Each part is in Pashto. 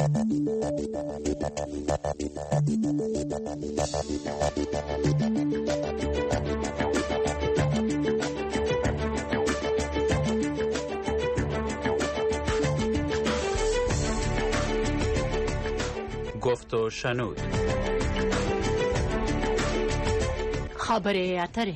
گفت و شنود. خبره اتره.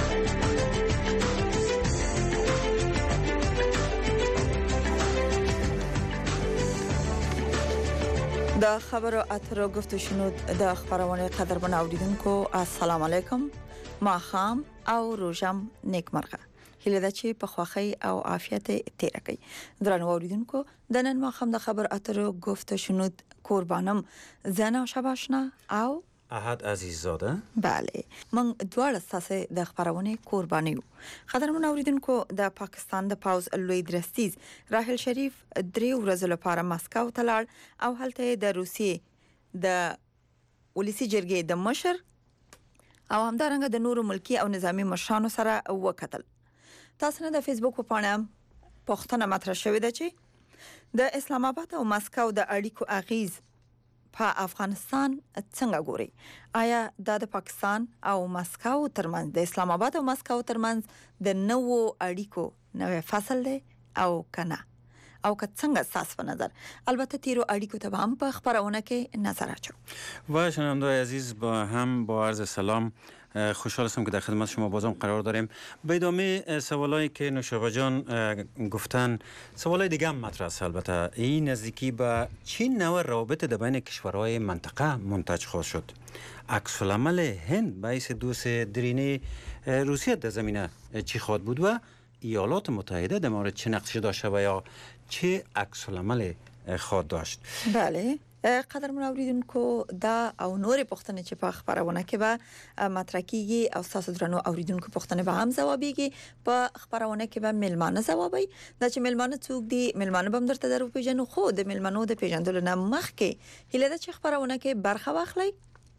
د خبرو اترو گفت و شنود د خبرونه قدرمن اوریدونکو السلام علیکم. ما خام او روزم نیکمرغه. هیله ده چې په خوښۍ او عافیت تیر کړئ. درنو اوریدونکو د نن ما خام د خبر اترو گفت و شنود قربانم زنا شباشنا او احد عزیززاده. بله من دواړه ساسه د خبرونه قربانیو. قدرمن اوریدونکو د پاکستان د پاوز لوی درستیز راحل شریف 3 ورځې لپاره مسکو ته لاړ او هلته د روسیې د ولسی جرګې د مشر او همدارنګه د نورو ملکی او نظامی مشرانو سره وکتل. تاسو نه د فیسبوک په پاڼه پوښتنه مطرح شوې ده چې د اسلام آباد او مسکو د اړیکو اغیز په افغانستان څنګه ګوري؟ آیا د پاکستان او مسکو ترمنځ د اسلام آباد او مسکو ترمنځ د نوو اړیکو نوې فصل دی او کنه؟ او که څنګه تاسو په نظر؟ البته تیرو اړیکو ته هم په خبرونه کې نظر اچو. و شنونده‌های عزیز با عرض سلام، خوشحال هستم که در خدمت شما بازم قرار داریم. به ادامه سوالایی که نوشابه جان گفتن، سوالای دیگه هم مطرح است. البته این نزدیکی به چین نوع روابط در بین کشورهای منطقه منتج خواهد شد. عکس العمل هند باعث دوست درینه روسیه در زمینه چی خواهد بود و ایالات متحده در مورد چه نقشی داشته و یا چه عکس العمل خواهد داشت؟ بله قدرمن اوریدونکو دا او نور پوښتنې چې په خبرونه کې به مطرح کیږي او تاسو درنو اوریدونکو پوښتنې به هم ځوابيږي. په خبرونه کې به ملمانه ځوابي. دا چې ملمانه څوک دي، ملمانه به درته درو پیژنو. خو د ملمنو د پیژندلو نه مخکې هیله ده چې خبرونه کې برخه واخلئ.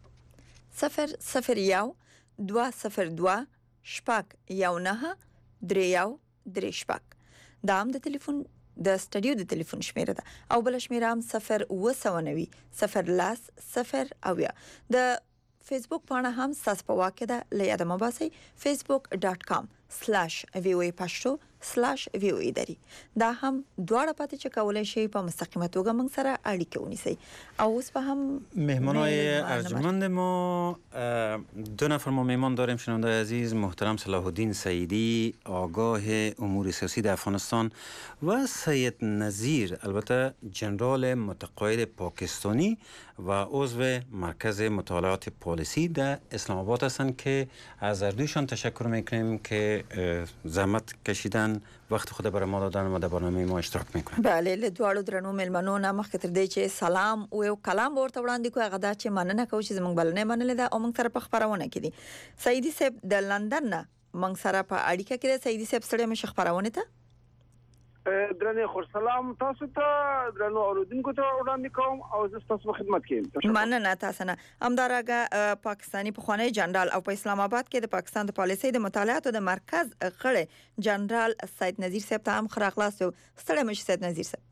001 202 شپږ 19 3 3 دا هم د ټلیفون د سټډیو د ټلیفون شمیره ده او بل شمیره هم 0 0 د فیسبوک پاڼه هم تاسو په واکه ده لیاد مباسي facebook.com/voa pashto/voa دری. دا هم دواړه پاتې چې کولای شي په مستقیمه توګه موږ سره اړیکه ونیسي. او اوس به هم مهمانای ارجمند ما دو نفر ما مهمان داریم. شنونده عزیز محترم صلاح الدین سعیدی، آگاه امور سیاسی در افغانستان، و سید نظیر البته جنرال متقاعد پاکستانی و عضو مرکز مطالعات پالیسی در اسلام آباد هستند که از هر دویشان تشکر میکنیم که زحمت کشیدن، وقت خود برای ما دادن و در برنامه ما اشتراک میکنن. بله له دوړو درنو ملمنو نه مخکې تر دې چې سلام او یو کلام ورته وړاندې کوي، هغه دا چې مننه کوي چې زموږ بلنه منلې ده او موږ سره په خبرونه کې دي. سعیدی صاحب د لندن نه موږ سره په اړیکه کې دی. سعیدی صاحب ستړي مشه خبرونه ته درنه خور سلام تاسو ته درنو اوریدونکو ته وړاندې کوم او زه تاسو په خدمت کې یم. مننه تاسو نه. همدارنګه پاکستانی پخوانی جنرال او په اسلام آباد کې د پاکستان د پالیسۍ د مطالعاتو د مرکز غړي جنرال سید نذیر صاحب ته هم خراغلاس. ستړي مشه سید نذیر صاحب.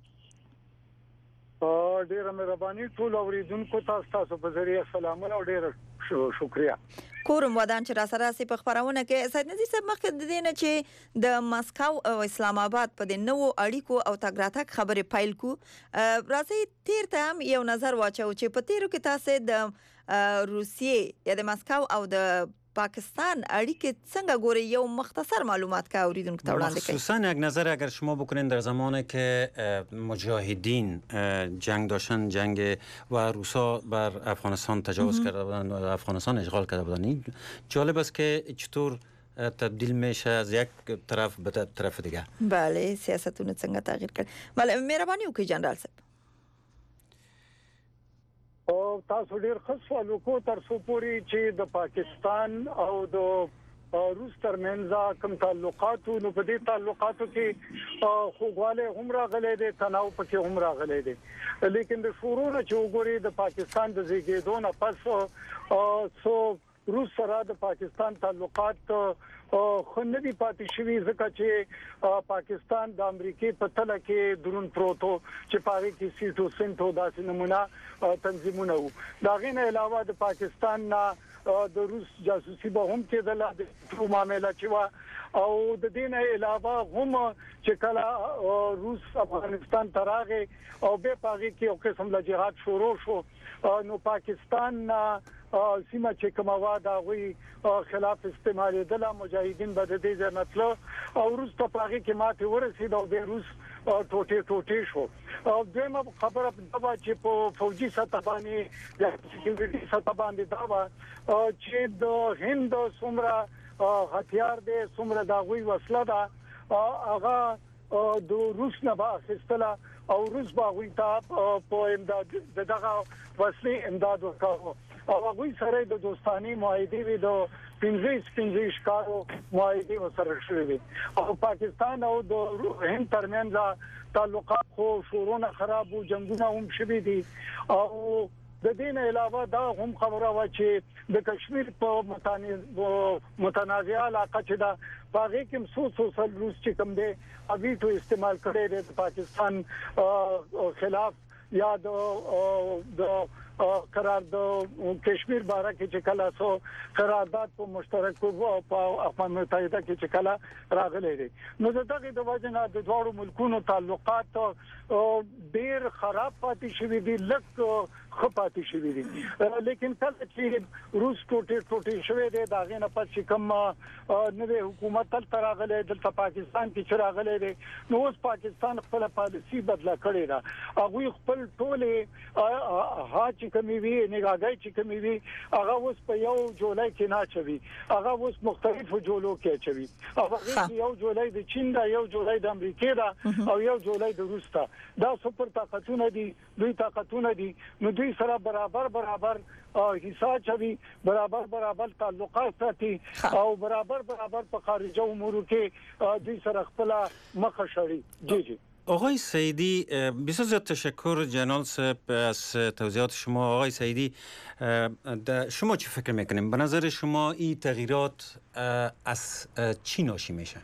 ډیره مهرباني ټول اوریدونکو تاسو په ذریعہ سلامونه او ډیره شکریا. کورم ودان چې را سره سي په خبرونه کې سید نذیر صاحب مخکې د دې نه چې د مسکو او اسلام آباد په د نوو اړیکو او تګ راتګ خبرې پایل کو، راځي تیر ته هم یو نظر واچو چې په تیرو کې تاسو د روسیې یا د مسکو او د پاکستان اړیکې څنګه ګوري؟ یو مختصر معلومات که اوریدونکو ته وړاندې کړئ. خصوصا یک نظر اگر شما بکنین در زمانی که مجاهدین جنگ داشتن، جنگ و روسا بر افغانستان تجاوز کرده بودن و افغانستان اشغال کرده بودن، جالب است که چطور تبدیل میشه از یک طرف به طرف دیگه. بله سیاستونه څنګه تغییر کړ. بله مهرباني وکړئ جنرال صاحب. او تاسو ډیر ښه سوال وکړو. تر څو پورې چې د پاکستان او د روس ترمنځ کوم تعلقاتو، نو په دې تعلقاتو کې خوګواله هم راغلي دي، تناو پکې هم راغلي دي. لیکن د شورو چې وګوري د پاکستان د زیږیدو نه پس روس سره د پاکستان تعلقات خندي پاتې شوی ځکه چې پاکستان د امریکای په تله کې درون پروتو چې پاره کې سیټو سنټو داسې نمونه تنظیمونه وو دا غینه علاوه د پاکستان نه د روس جاسوسي به هم کېدله د ټول معاملې چې وا او د دین علاوه هم چې کله روس افغانستان تراغه او به پاره کې یو قسم له جهاد شروع شو نو پاکستان سیمه چې کومه دا غوي خلاف استعمال دله مجاهدین به د دې ځنتلو او روس ته پاره کې ماته ورسید او د روس ټوټه شو او دغه خبره دا چې په فوجي سطح باندې د سکیورټي سطح باندې دا چې د هند څومره هتیار دي څومره دا غوي وسله ده هغه د روس نه به اخیستله او روس باغوي ته په امداد دغه وسلې امداد وکاوه او هغه سره د دوستاني معاهده وی د 15 کارو معاهده سره شوې او پاکستان او د هند ترمنځ تعلقات خو شورونه خراب او جنگونه هم شوي دي او د دین علاوه دا هم خبره و چې د کشمیر په متنازعه علاقه چې دا باغې کې سوسل روس چې کوم دی ابي ته استعمال کړي د پاکستان خلاف یا د قرار د کشمیر باره کې چې کله سو قرارداد په مشترک او په اقوام متحده کې چې کله راغلي دي نو دغه د وجنه د دوه ملکونو تعلقات ډیر خراب پاتې شوي دي لکه خپاتې شوي دي لیکن کله چې روس ټوټه شوي دي دا غینه پات چې کوم نوې حکومت تل راغلي د پاکستان کې چې راغلي دي نو اوس پاکستان خپل پالیسی بدلا کړې ده هغه خپل ټوله ها کمی وی نگاهګۍ چې کمی وی هغه اوس په یو جولای کې نه چوي هغه اوس مختلفو جولو کې چوي هغه یو جولای د چین دا یو جولای د امریکا دا او یو جولای د روس دا دا سپر طاقتونه دي دوی طاقتونه دي نو دوی سره برابر حصہ چوي برابر تعلقات ساتي او برابر په خارجه امور کې دوی سره خپل مخ شړي جی آقای سعیدی بسیار زیاد تشکر جنرال صاحب از توضیحات شما. آقای سعیدی شما چی فکر میکنیم؟ به نظر شما این تغییرات از چی ناشی میشه؟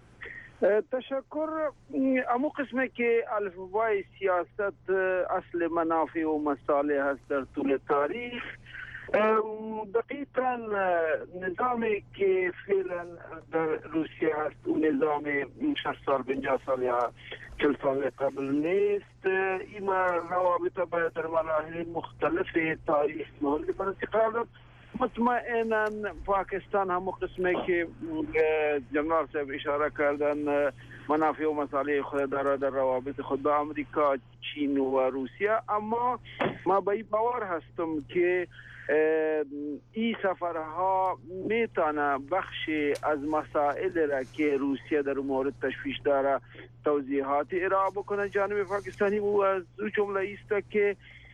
تشکر. امو قسمه که الفبای سیاست اصل منافع و مصالح هست در طول تاریخ. دقیقا نظامی که فعلا در روسیه هست و نظام 60 سال 50 سال یا 40 سال قبل نیست. این روابط باید در مراحل مختلف تاریخ مختلف قرار داد. مطمئنا پاکستان هم قسمه که جنرال صاحب اشاره کردن منافع و مصالح خود داره در روابط خود با امریکا، چین و روسیه، اما ما به این باور هستم که این سفرها میتونه بخش از مسائل را که روسیه در مورد تشویش داره توضیحات ارائه بکنه جانب پاکستانی و از جمله است که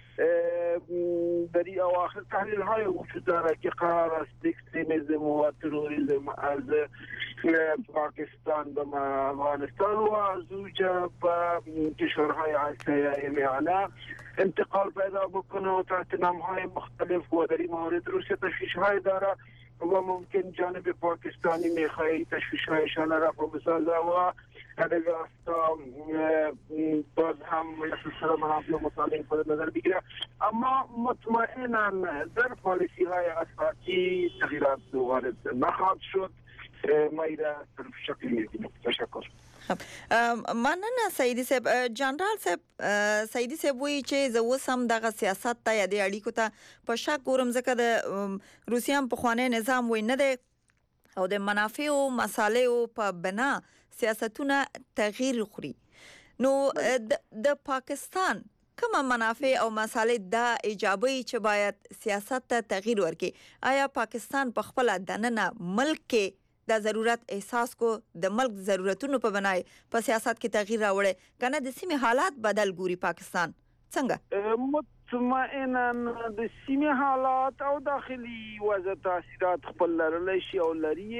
در این اواخر تحلیل های وجود داره که قرار است اکستریمیسم و تروریسم از پاکستان به افغانستان و زوجه به کشورهای آسیای میانه انتقال پیدا بکنه و تحت نامهای مختلف و در این مورد روسیه تشویش های داره و ممکن جانب پاکستانی میخواه تشویش هایشان را بسازه و هدف استا باز هم سلسله منافع و مصالح خود نظر بگیره. اما مطمئنا در پالیسی های اساسی تغییرات وارد نخواهد شد. ما ایره طرف شکل میدیم. تشکر. مننه سعیدی صاحب. جنرال صاحب سعیدی صاحب وی چې زه اوس هم دغه سیاست ته یا د اړیکو ته په شک ګورم ځکه د روسیې هم پخوانی نظام وی نه دی او د منافع او مصالحو په بنا سیاستونه تغییر خوري. نو د پاکستان کومه منافع او مصالح دا ایجابي چې باید سیاست ته تغییر ورکړي؟ آیا پاکستان په خپل دننه ملک کې د ضرورت احساس کو د ملک ضرورتونو په بنای په سیاست کې تغییر راوړي کنه د سیمې حالات بدل ګوري پاکستان څنګه؟ مطمئنا د سیمه حالات او داخلي وضع تاثیرات خپل لرلی شي او لري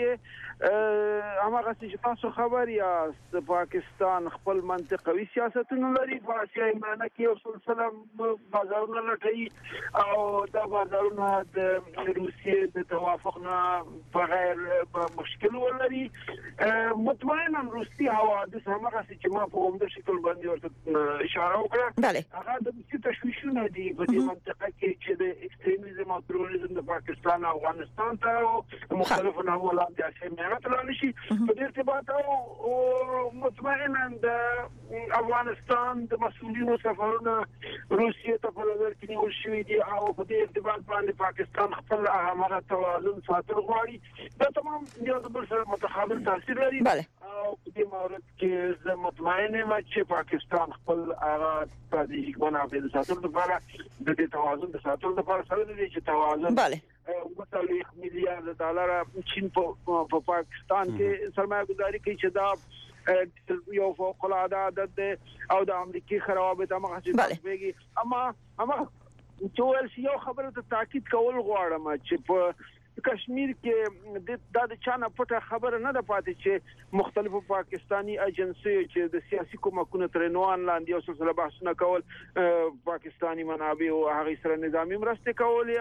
هغه چې تاسو خبر یاست پاکستان خپل منطقوي سیاستونه لري په اسیایي معنی کې یو سلسله بازارونه لټوي او دا بازارونه د روسیې د توافق نه بغیر مشکل ولري مطمئنا روسي حوادث هغه چې ما په عمده شکل باندې ورته اشاره وکړه هغه د روسي تشویشونه دي په دې منطقه کې چې د ایکستریمیزم او تروریزم د پاکستان او افغانستان ته مختلفو نهالات د اسیایي معنی شي په دې ارتباط او مطمئنا د افغانستان د مسؤلینو سفرونه روسیې ته په نظر کې نیول شوي دي او په دې ارتباط باندې پاکستان خپل هغه توازن ساتل غواړي دا تمام یو د بل سره متقابل تاثیر لري او په دې مورد کې زه مطمئن یم چې پاکستان خپل هغه ستراتیژیک منافع د ساتلو لپاره د دې توازن د ساتلو لپاره سره دی چې توازن متعلق میلیارډ ډالر چین په پاکستان کې سرمایه گذاري کوي چې دا یو فوق العاده عدد او د امریکای خرابې د مخه اما چې یو خبره ته تاکید کول غواړم چې په کشمیر کې د چانه پټه خبره نه ده پاتې چې مختلفو پاکستانی ایجنسیو چې د سیاسي کومکونو تر عنوان لاندې یو سلسله بحثونه کول پاکستانی منابع او هغه سره نظامی مرسته کول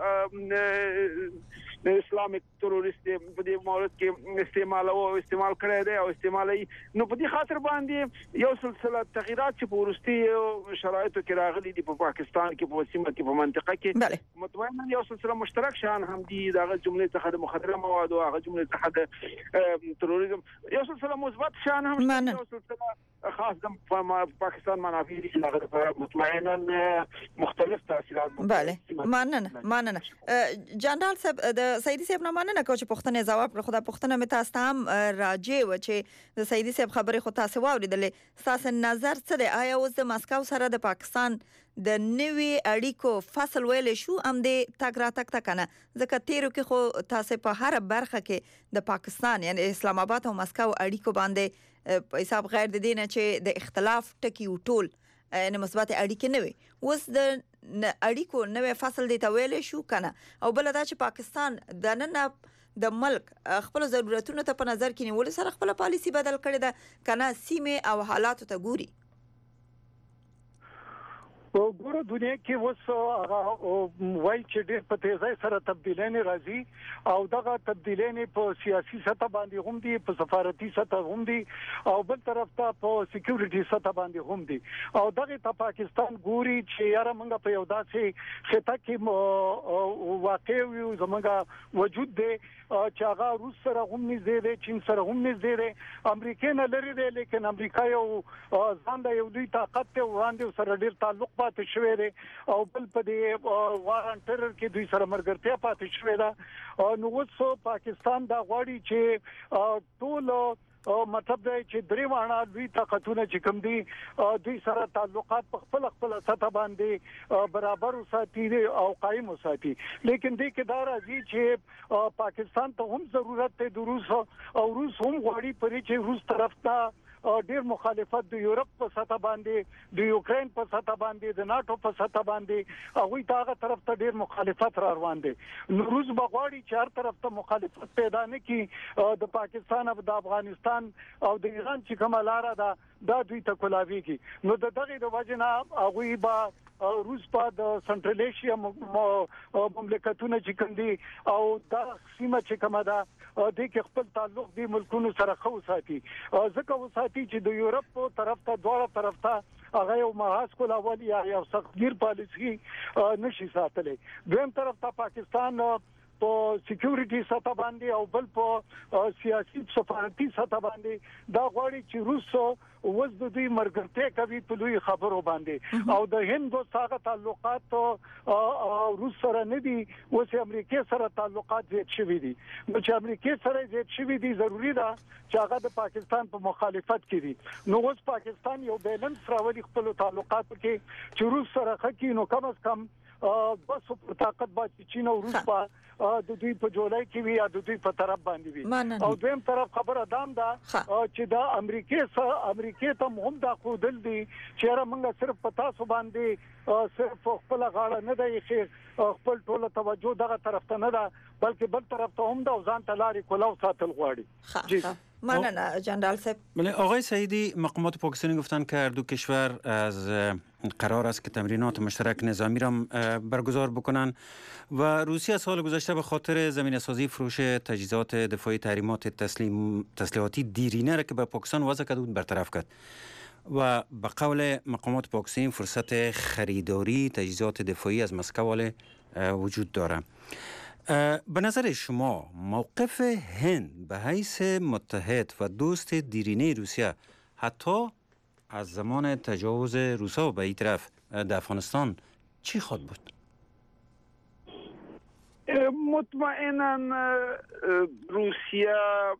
او اسلامیک تروریست په دې مورد کې استعمال کړی دی او استعمالي نو په دې خاطر باندې یو سلسله تغیرات چې په ورستي شرایطو کې راغلي دي په پاکستان کې په سیمه کې په منطقه کې مطمئنا یو سلسله مشترک شان هم دي دغه جملې څخه د مخدره مواد او هغه جملې څخه د تروریزم یو سلسله مثبت شان هم یو سلسله خاص د پاکستان منافع دي چې هغه مطمئنا مختلف تاثیرات مننه جنرال صاحب د سیدی صاحب نه مننه کوم چې پښتنه جواب کړ خو دا پښتنه مې تاسو هم راځي و چې د سیدی صاحب خبره خو تاسو واوریدلې تاسو نظر څه دی آیا اوس د ماسکو سره د پاکستان د نوي اړیکو فصل ویل شو ام د تاګ را تک کنه ځکه تیرو کې خو تاسو په هر برخه کې د پاکستان یعنی اسلام آباد او ماسکو اړیکو باندې په حساب غیر د دینه چې د اختلاف ټکی وټول نه مثبت اړیکې نه وي اوس د اړیکو نوې فصل دی ته ویل شو کنه او بل دا چې پاکستان د نن د ملک خپل ضرورتونو ته په نظر کې نیول سره خپل پالیسی بدل کړي ده کنه سیمه او حالات ته ګوري ګوره دنیا کې اوس هغه وای چې ډېر په تیزی سره تبدیلونه راځي او دغه تبدیلونه په سیاسي سطح باندې هم دي په سفارتي سطح هم دي او بل طرف ته په سکیورټي سطح باندې هم دي او دغه ته پاکستان ګوري چې یاره موږ په یو داسې خطه کې واقع یو زموږ وجود دی چې هغه روس سره هم نږدې دی چین سره هم نږدې دی امریکا نه لري دی لیکن امریکا یو ځان د یو دوی طاقت ته وړاندې سره ډېر تعلق پاتې شوی دی او بل په دې وار ټرر کې دوی سره مرګرتیا پاتې شوی ده نو اوس پاکستان دا غواړي چې ټول مطلب دی چې درې وانه دوی طاقتونه چې کوم دي دوی سره تعلقات په خپل سطح باندې برابر وساتي او قائم وساتي لیکن دې کې دا راځي چې پاکستان ته هم ضرورت دی د روس او روس هم غواړي پرې چې روس طرف ته ډیر مخالفت د یورپ په سطح باندې د یوکرين په سطح باندې د ناتو په سطح باندې هغه تاغه طرف ته ډیر مخالفت را روان دي نو روس بغواړي چې هر طرف ته مخالفت پیدا نه کړي د پاکستان او د افغانستان او د ایران چې کومه لار ده دا دوی ته کولاوي کی نو دغه د وجنه هغه با روس په د سنټرل ایشیا مملکتونو چې کوم دي او دا سیمه چې کومه ده د خپل تعلق دی ملکونو سره خو ساتي ځکه وساتي چې د یورپ په طرف ته دوه طرف ته هغه یو محاذ کول اول یا سختگیر پالیسی نشي ساتلې دویم طرف ته پاکستان په سکیورټي سطح باندې او بل په سیاسي سفارتي سطح باندې دا غواړي چې روس وز د دوی مرګرته کوي په لوی خبرو باندې او د هند سره تعلقات روس سره نه دي اوس امریکا سره تعلقات زیات شوي دي نو چې امریکا سره زیات شوي دي ضروری ده چې هغه د پاکستان په مخالفت کې دي نو اوس پاکستان یو بیلنس راوړي خپل تعلقات کې چې روس سره خکې نو کم از کم بس په طاقت باندې چین او روس په د دوی په جولای کې وي یا د دوی په طرف باندې وي او دویم طرف خبره دام ده چې دا امریکا امریکای ته هم دا خودل دي چې موږ صرف پتا سو باندې صرف خپل غاړه نه دی خپل ټوله توجه دغه طرف ته نه ده بلکې بل طرف ته هم دا ځان ته لارې کولاو ساتل غواړي. ماننا جنرال صاحب. بله آقای سعیدی، مقامات پاکستانی گفتن که هر دو کشور از قرار است که تمرینات مشترک نظامی را برگزار بکنن و روسیه سال گذشته به خاطر زمینه‌سازی فروش تجهیزات دفاعی تحریمات تسلیحاتی دیرینه را که به پاکستان وضع کرده بود برطرف کرد و به قول مقامات پاکستانی فرصت خریداری تجهیزات دفاعی از مسکو وجود داره. به نظر شما موقف هند به حیث متحد و دوست دیرینه روسیه حتی از زمان تجاوز روسا به این طرف در افغانستان چی خواهد بود؟ مطمئنا روسیه،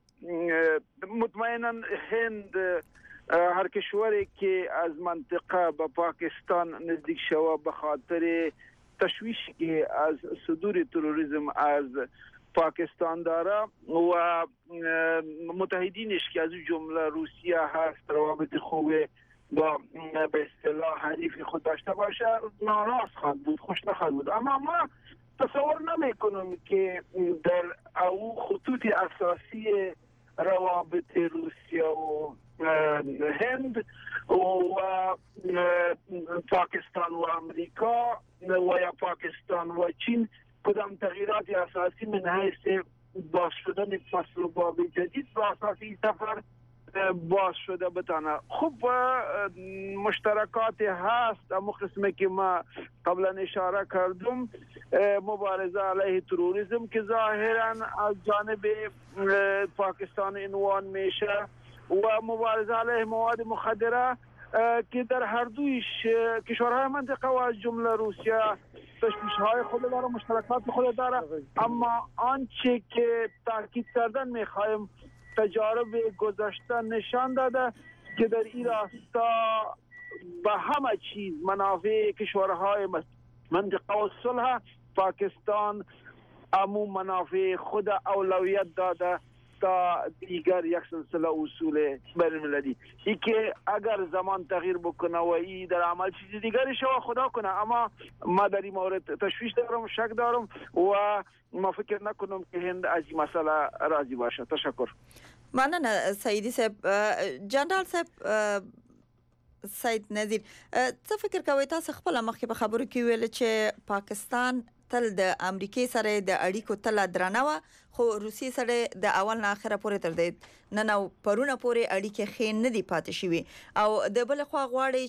مطمئنا هند، هر کشوری که از منطقه به پاکستان نزدیک شود به خاطر تشویشی که از صدور تروریسم از پاکستان داره و متحدینش که از جمله روسیه هست روابط خوب با به اصطلاح حریف خود داشته باشه ناراض خواهد بود، خوش نخواهد بود. اما ما تصور نمیکنم که در او خطوط اساسی روابط روسیه و هند و پاکستان و امریکا و یا پاکستان و چین کدام تغییرات اساسی من حیث باز شدن فصل باب جدید و اساسی سفر باز شده بتانه. خوب مشترکات هست، اما قسمی که ما قبلا اشاره کردم مبارزه علیه تروریسم که ظاهرا از جانب پاکستان عنوان میشه و مبارزه علیه مواد مخدره که در هر دویش کشورهای منطقه و از جمله روسیه تشویش‌های خود داره، مشترکات خود داره. اما آنچه که تاکید کردن می‌خوایم تجارب گذشته نشان داده که در این راستا به همه چیز منافع کشورهای منطقه و صلح پاکستان عموم منافع خود اولویت داده تا دیگر یک سلسله اصول بین‌المللی. ای که اگر زمان تغییر بکنه و ای در عمل چیزی دیگری شود خدا کنه، اما ما در این مورد تشویش دارم، شک دارم و ما فکر نکنم که هند از این مسئله راضی باشه. تشکر. مننه سعیدی صاحب. جنرال صاحب سید نذیر، څه فکر کوئ تاسو خپل مخکې په خبرو کې ویل چې پاکستان تل د امریکای سره د اړیکو تل درنه و خو روسیې سره د اول نه اخره پورې تر دې نن او پرونه پورې اړیکې خې نه دی پاتې شوی او د بل خوا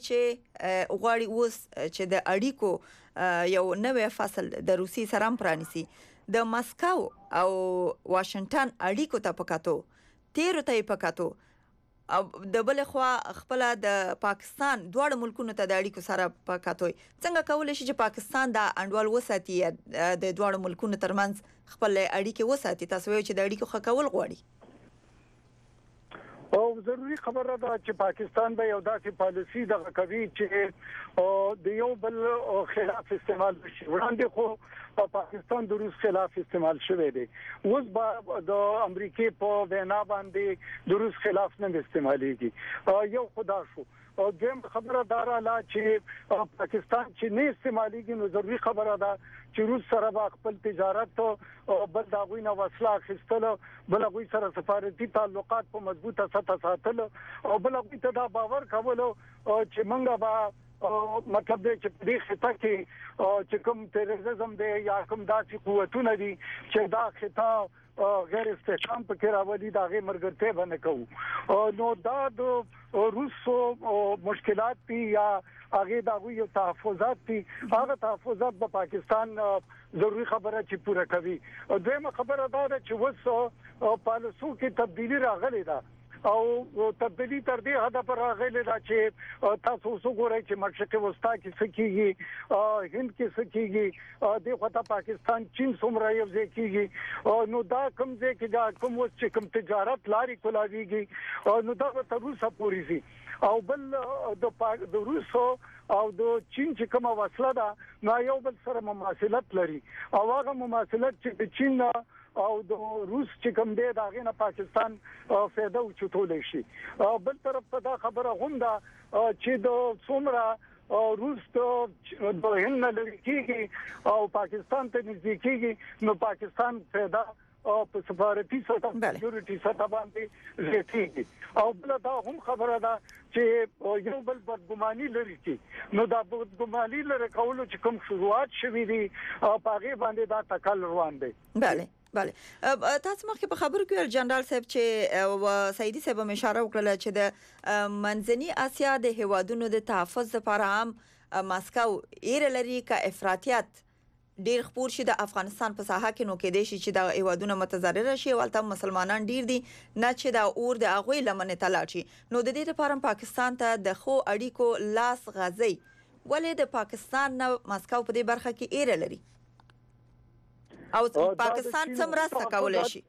غواړي اوس چې د اړیکو یو نوې فصل د روسیې سره هم پرانیسي. د مسکو او واشنگټن اړیکو ته پکاتو تیرو ته پکاتو او د بل خوا خپل د پاکستان دواړو ملکونو ته د اړیکو سره پکاتوي. څنګه کولای شي چې پاکستان د انډول وساتي د دواړو ملکونو ترمنځ خپل اړیکې وساتي؟ تاسو وایئ چې د اړیکو ښه کول غواړي. او ضروری خبره ده چې پاکستان به یو داسې پالیسی دغه کوي چې د یو بل خلاف استعمال شي. وړاندې خو پاکستان د روس خلاف استعمال شوی دی، اوس به د امریکای په وینا باندې د روس خلاف نه استعمالېږي. یو خدا شو. او دیم خبره دارا لا چې پاکستان چې نه استعمالېږي نو ضروری خبره ده چې روس سره به خپل تجارت او بل داغوی نه وسله اخیستل، بل غوي سره سفارتي تعلقات په مضبوطه سطح ساتل او بل غوي ته دا باور کول چې منګه به مطلب دی چې په دې خطه کې چې کوم تروریزم دی یا کوم داسې قوتونه دي چې دا خطه غیر استحکام پکې راولي دا غي مرګرته باندې کوو. نو دا د روسو مشکلات دي یا هغه دا یو تحفظات دي، هغه تحفظات په پاکستان ضروری خبره چې پوره کوي. دویمه خبره دا ده چې وسو پالیسو کې تبدیلی راغلي ده او تبدیلی تر دې حد پر راغلي ده چې تاسو وګورئ چې مشرق وسطا کې څه کیږي، هند کې څه کیږي، د خطا پاکستان چین څومره یو ځای کیږي. نو دا کوم ځای کې دا کوم وڅ چې کوم تجارت لاري کولاویږي نو دا تر اوسه پوری سي. او بل د روسو او د چین چې کومه وسله ده نو یو بل سره مماثلت لري او هغه مماثلت چې د چین او د روس چې کوم دی دا غینه پاکستان فایده وچتول شي. بل طرف ته دا خبره هم ده چې د څومره روس د هند لري کیږي او پاکستان ته نږدې کیږي نو پاکستان فایده په سفارتي سطح سکیورټي سطح باندې زیاتېږي. او بل دا هم خبره ده چې یو بل بدګماني لري کی نو دا بدګماني لري کولو چې کوم شروعات شوي دي په هغه باندې دا تکل روان دي. بله تاسو مخکې په خبرو کې جنرال صاحب چې سعیدي صاحب هم اشاره وکړه چې د منځني اسیا د هیوادونو د تحفظ لپاره هم ماسکو ایر لري کا افراطیت ډیر خپور شي د افغانستان په ساحه کې نو کې دي چې د هیوادونو متضرر شي ولته مسلمانان ډیر دي نه چې دا اور د اغوی لمنه تلاشي نو د دې لپاره پاکستان ته د خو اړیکو لاس غځي ولې د پاکستان نه ماسکو په دې برخه کې ایر لري او پاکستان څومره سکولای شي.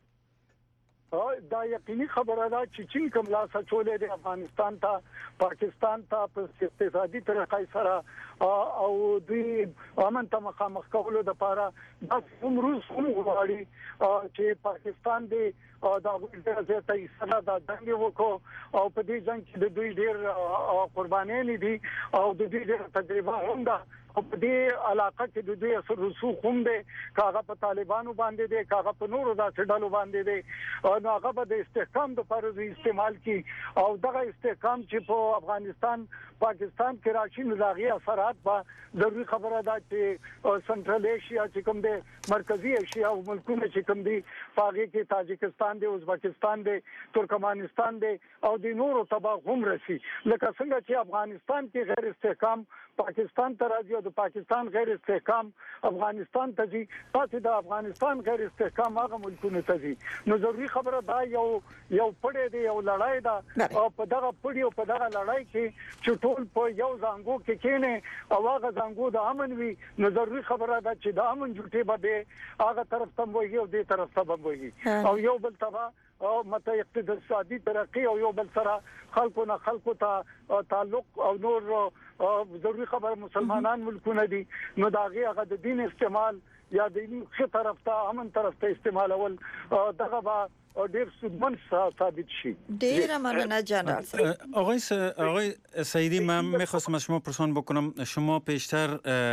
دا یقیني خبره ده چې چین کوم لاس اچولې د افغانستان ته پاکستان ته په اقتصادي طریقې سره او دوی امن ته مخامخ کولو د لپاره د روس هم غواړي چې پاکستان دی دا ډېر ته ایستله دا جنګ وکړو او په دې جنګ کې د دوی ډېر قربانیان دي او د دوی ډېر تجربه هم ده او په دې علاقه کې د دوی اثر رسوخ هم دي کاغه په طالبانو باندې دي کاغه په نورو داسې ډلو باندې دي نو هغه به د استحکام د لپاره استعمال کی او دغه استحکام چې په افغانستان پاکستان کې راشي نو دغه اثرات به ضروري خبره ده چې سنټرل ایشیا چې کوم دي مرکزی ایشیا او ملکونه چې کوم دي هغه کې تاجکستان دی ازبکستان دی ترکمنستان دی او د نورو تبع هم رسی لکه څنګه چې افغانستان کې غیر استحکام پاکستان ته راځي او د پاکستان غیر استحکام افغانستان ته ځي تاسو د افغانستان غیر استحکام هغه ملکونه ته ځي نو ضروري خبره دا یو پړې دی یو لړۍ ده او په دغه پړې او په دغه لړۍ کې چې ټول په یو ځانګو کې کېنه او هغه ځانګو د امن وي نو ضروري خبره ده چې د امن جوړې به هغه طرف ته وایي او دې طرف ته وایي او یو بل تبع او مته اقتصادي ترقی او یو بل سره خلکو ته تعلق او نور ضروري خبر مسلمانان ملکونه دي نو داغه هغه د دین استعمال یا د دین خې طرف ته امن طرف ته استعمال اول دغه با ډیر سودمن ثابت شي. ډیر ممنون جنرال آقای سعیدی من میخواستم از شما پرسان بکنم شما پیشتر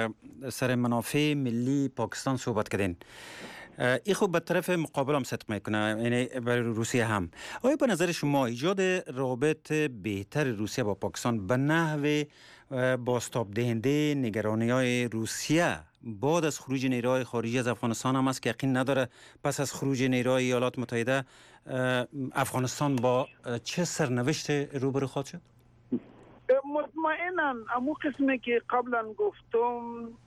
سر منافع ملی پاکستان صحبت کردین این خوب به طرف مقابل هم صدق میکنه یعنی برای روسیه هم آیا به نظر شما ایجاد روابط بهتر روسیه با پاکستان به نحو بازتاب دهنده نگرانی‌های روسیه بعد از خروج نیروهای خارجی از افغانستان هم است که یقین نداره پس از خروج نیروهای ایالات متحده افغانستان با چه سرنوشت روبرو خواهد شد؟ مطمئنا امو قسمی که قبلا گفتم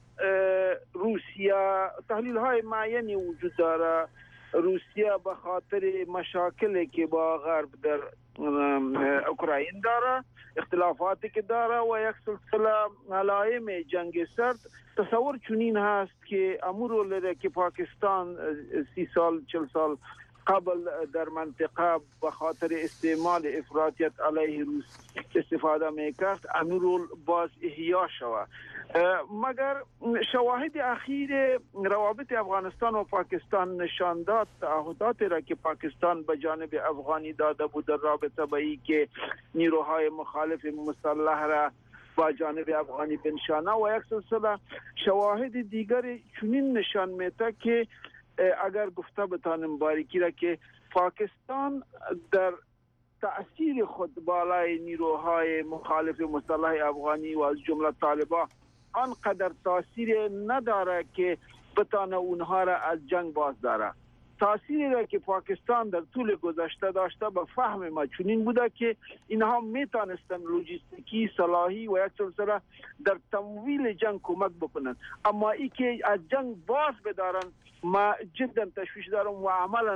روسیه تحلیل های معینی وجود داره روسیه به خاطر مشاکلی که با غرب در اوکراین داره اختلافاتی که داره و یک سلسله علائم جنگ سرد تصور چنین هست که امور لره که پاکستان 30 سال 40 سال قبل در منطقه به خاطر استعمال افراطیت علیه روس استفاده میکرد امور باز احیا شود مگر شواهد اخیر روابط افغانستان و پاکستان نشان داد تعهداتی را که پاکستان به جانب افغانی داده بود در رابطه با اینکه نیروهای مخالف مسلح را با جانب افغانی بنشانه و یک سلسله شواهد دیگر چنین نشان میده که اگر گفته بتانم باریکی را که پاکستان در تأثیر خود بالای نیروهای مخالف مسلح افغانی و از جمله طالبان آنقدر تاثیر نداره که بتانه اونها را از جنگ باز داره. تاثیری را که پاکستان در طول گذشته داشته به فهم ما چنین بوده که اینها میتونستن لوجستیکی صلاحی و یک سلسله در تمویل جنگ کمک بکنن اما ای که از جنگ باز بدارن ما جدا تشویش دارم و عملا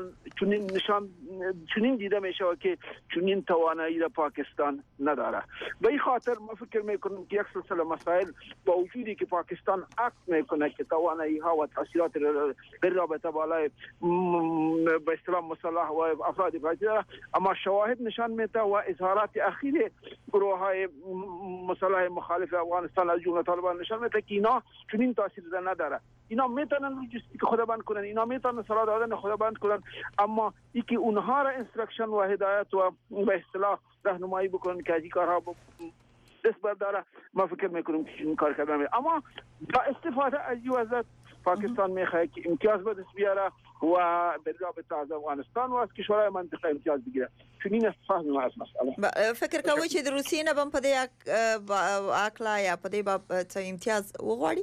چنین دیده میشه که چنین توانایی را پاکستان نداره. به این خاطر ما فکر میکنم که یک سلسله مسائل با وجودی که پاکستان عکس میکنه که توانایی ها و تاثیرات در رابطه بالای به اصطلاح مسلح و افراد فاسده، اما شواهد نشان میده و اظهارات اخیر گروه های مسلح مخالف افغانستان از جمله طالبان نشان میده که اینا چنین تاثیر نداره. اینا میتونن لوجستیک خود بند کنن، اینا میتونن سلاح دادن خود بند کنن، اما اینکه اونها را انسترکشن و هدایت و به اصطلاح راهنمایی بکنن که از این کارها دست برداره، ما فکر میکنیم که این کار کردن. اما با استفاده از این وضعیت پاکستان میخواد که امتیاز به دست بیاره و در رابطه از افغانستان و از کشورهای منطقه امتیاز بگیره. چنین است فهم ما از مسئله. فکر کوئ چې د روسیې نه هم په دې عقلا یا په دې باب څه امتیاز وغواړي؟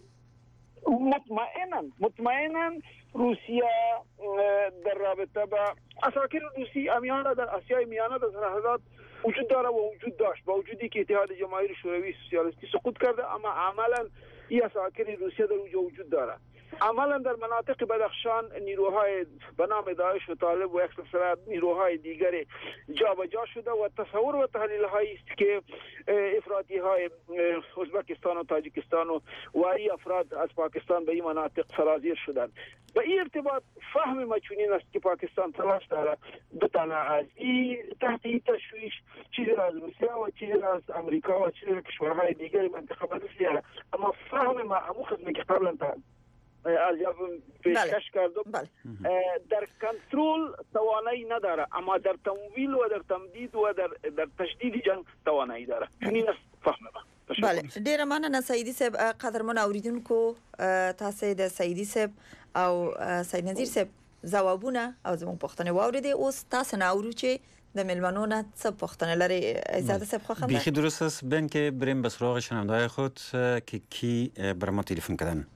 مطمئنا روسیه در رابطه با اساکر روسی امیانه در آسیای میانه در سرحدات وجود داره و وجود داشت، با وجودی که اتحاد جماهیر شوروی سوسیالیستی سقوط کرده، اما عملا این اساکر روسیه در اونجا وجود داره. عملا در مناطق بدخشان نیروهای به نام داعش و طالب و اکثر نیروهای دیگر جابجا شده و تصور و تحلیل هایی است که افراطی های ازبکستان و تاجیکستان و این افراد از پاکستان به این مناطق سرازیر شدند. به این ارتباط فهم ما چنین است که پاکستان تلاش داره بتانه از این تحت این تشویش چیزی از روسیه و چیزی از امریکا و چیزی از کشورهای دیگر منطقه بدست. اما فهم ما همون خدمه که قبلا از پیشکش کردم در کنترل توانایی نداره، اما در تمویل و در تمدید و در تشدید جنگ توانایی داره. این است فهم ما. بله، ډیره مننه سعیدي صاحب. قدرمن اوریدونکو، تاسو د سعیدي صاحب او سعید نذیر صاحب ځوابونه او زموږ پوښتنې واوریدې. اوس تاسو نه اورو چې د ملمنو نه څه پوښتنه لري. عزت صاحب خوښم بیخی درست است. بین که بریم به سراغ شنونده‌های خود که کی بر ما تلفن کردن.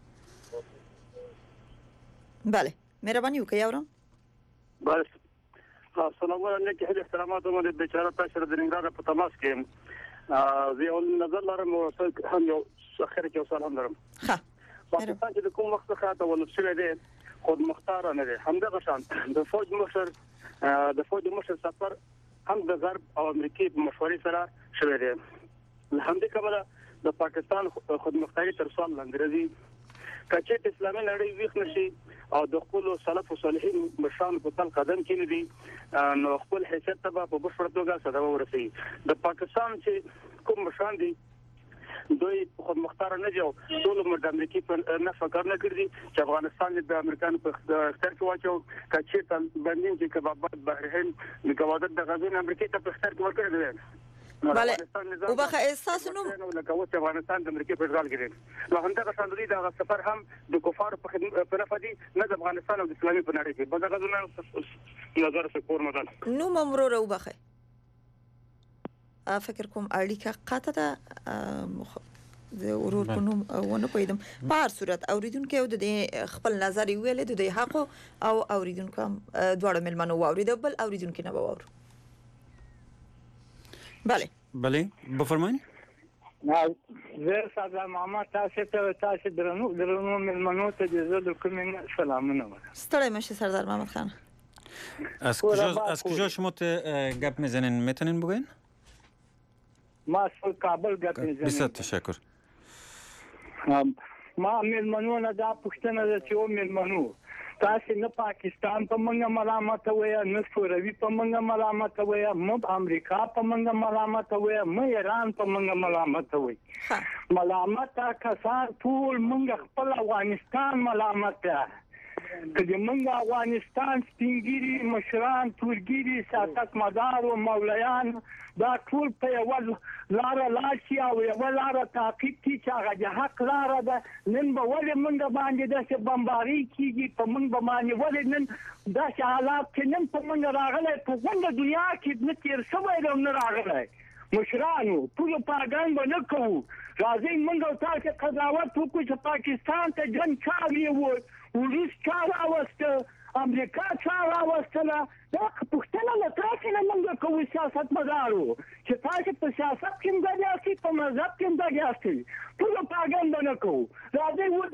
بله، مهرباني وکړئ اورم. بله، السلام علیکم. هله احترامات مو د بیچاره تاسو د ننګرهار په تماس کې زه یو نظر لرم او هم یو اخر کې سلام لرم. ها پاکستان چې کوم وخت څخه ته ولڅل دي خود مختار نه دي، همدغه شان د فوج مشر سفر هم د غرب او امریکای په مشورې سره شوی دی. همدې کبله د پاکستان خود مختاری تر سوال لاندې راځي. کچې اسلامي نړۍ ویښ نشي او د خپل سلف او صالحین مشان په تل قدم کې نه دي، نو خپل حیثیت ته په بشپړ توګه صدمه ورسي. د پاکستان چې کوم مشان دي دوی خود مختار نه دي، ټول د امریکای په نه فکر نه کړی چې افغانستان د امریکانو په اختیار کې واچو. کچې ته باندې چې کبابات بحرین د قواعد د غزين امریکای ته په اختیار کې ورکړي دي. بله، او بخ احساس نو لکه افغانستان د امریکای په ځال کې نو همدغه شاندري د سفر هم د کفار په خدمت پرفدي نه د افغانستان او د اسلامي په نړۍ کې بدغه نظر سپور مدل نو ممرو رو بخه. فکر کوم اړیکه قطه ده د ورور په نوم ونه پویدم. په هر صورت اوریدونکو د خپل نظر ویل د حق او اوریدونکو دواړه ملمنو واوریدل، بل اوریدونکو نه باور. بله بفرمایئ. زه ساده محمد تاسو درنو ملمنو ته د کوم سلامونه وایم. ستړی مشه سردار محمد خان. از کجا شما گپ میزنین میتونین بگین؟ ما از کابل گپ میزنم. بسیار تشکر. ما ملمنو نه دا پښتنه ده چې و ملمنو تاسو نه پاکستان په منګه ملامت وای، نه شوروي په منګه ملامت وای، مو امریکا په منګه ملامت وای، مو ایران په منګه ملامت وای. ملامت کسان ټول منګه خپل افغانستان ملامت ده. کله منګه افغانستان سپینګری مشران تورګری سیاست مدار او مولیان دا ټول په یو لار لاشي او یو لار تعقیب کی چې هغه حق لار ده. نن به ولې منګه باندې د بمباری کیږي په منګه باندې ولې نن دا حالات چې نن په منګه راغله په څنګه دنیا کې نه تیر شوی نه راغله. مشرانو ټول پاګان نه کوو، راځي منګه تاسو قضاوت وکړو چې پاکستان ته جنگ چالي وو، روس چا راوسته، امریکا چا راوستله. دا پښتنه له تاسو نه منګه کوو سیاست مدارو چې تاسو په سیاست کې مګیاسي، په مذهب کې مګیاسي، ټول پاګان نه کوو. راځي ودا چې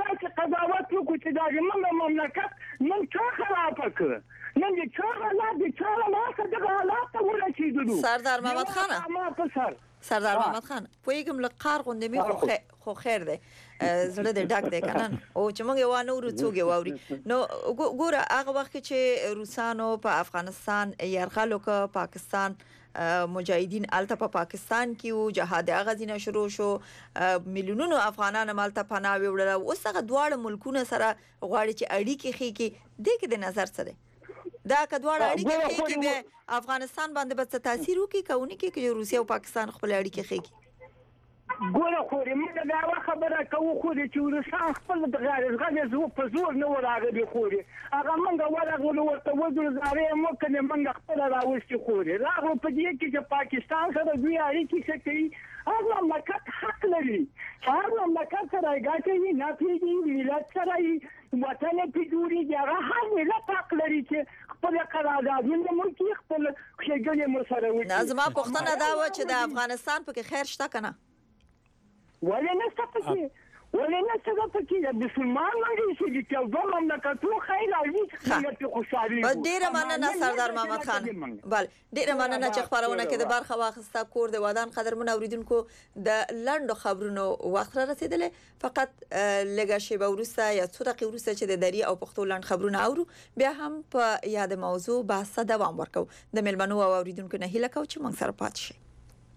قضاوت وکړو چې دا زموږ مملکت نن چا خراب کړ نن د چا حالات د چا لاسه دغه حالات ته ورسېدلو. سردار محمد خان سردار محمد خان پویګم لقار غوندې می خو خیر دی زړه د ډاک دی کنه او چې موږ یو نه ورڅوږي واوري نو ګوره هغه وخت چې روسانو په افغانستان يرغل وکړ پاکستان مجاهدین الته په پاکستان کې او جهاد غزینه شروع شو میلیونونو افغانان مالته پناه وړل او څنګه دواړه ملکونه سره غواړي چې اړیکې خېږي د کې د نظر څه دی دا کډوړ اړیکې کې به افغانستان باندې به تاثیر وکړي کونی کې چې روسیا او پاکستان خپل اړیکې خېږي. ګوره خوري موږ دا خبره کوو خو چې روسان خپل د غاړې زو په زور نه وراغلي خوري هغه موږ ورغلو ورته وځو زارې مو کنه موږ خپل راوستي خوري راغلو په دې کې چې پاکستان سره دوی اړیکې څه کوي هغه مملکت حق لري هغه مملکت سره ګټي نه پیږي ملت سره وطن پیډوري هغه هر ملت حق لري چې خپل قراردادونه مو کې خپل ښېګڼې مو سره وکړي. نظم پښتنه دا و چې د افغانستان په کې خیر شته کنه ولې نه ستاسو ولې نه ستاسو د مسلمان باندې چې د دوه مملکتونو خیر او خیر خوشالي ډیره مننه سردار محمد خان. بل ډیره مننه چې خبرونه کې د برخه واخسته کور د ودان قدرمن اوریدونکو د لندو خبرونو وخت را رسیدلې فقط لږه شی به ورسته یا څو دقیقې ورسته چې د دری او پښتو لند خبرونه اورو بیا هم په یاد موضوع بحث دوام ورکو د ملمنو او اوریدونکو نه هیله کوم چې موږ سره پات شي.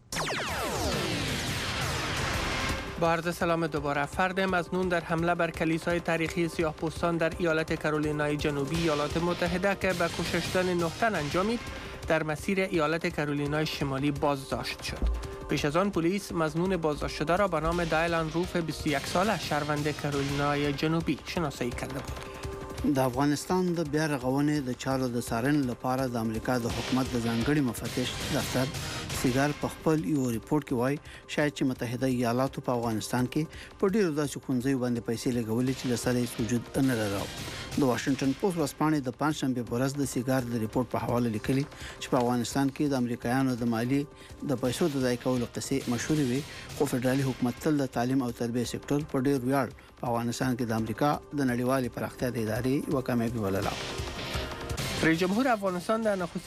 با عرض سلام دوباره. فرد مظنون در حمله بر کلیسای تاریخی سیاه‌پوستان در ایالت کارولینای جنوبی ایالات متحده که به کشته شدن 9 تن انجامید در مسیر ایالت کارولینای شمالی بازداشت شد. پیش از آن پلیس مظنون بازداشت شده را به نام دایلان روف 21 ساله شهروند کارولینای جنوبی شناسایی کرده بود. د افغانستان د بیا رغونې د چارو د څارنې لپاره د امریکا د حکومت د ځانګړي مفتش دفتر سیګار په خپل یو ریپورت کې وایي شاید چې متحده ایالاتو په افغانستان کې په ډیرو داسې خونځیو باندې پیسې لګولې چې له سره یې وجود نه لري. د واشنگټن پوسټ ورځپاڼې د پنځشنبه په ورځ د سیګار د ریپورت په حواله لیکلي چې په افغانستان کې د امریکایانو د مالی د پیسو د ځای کولو قصې مشهور وي خو فدرالي حکومت تل د تعلیم او تربیه سکتور په ډیر ویاړ په افغانستان کې د امریکا د نړیوالې پراختیا د ادارې و کامیابی ولله. رئیس جمهور افغانستان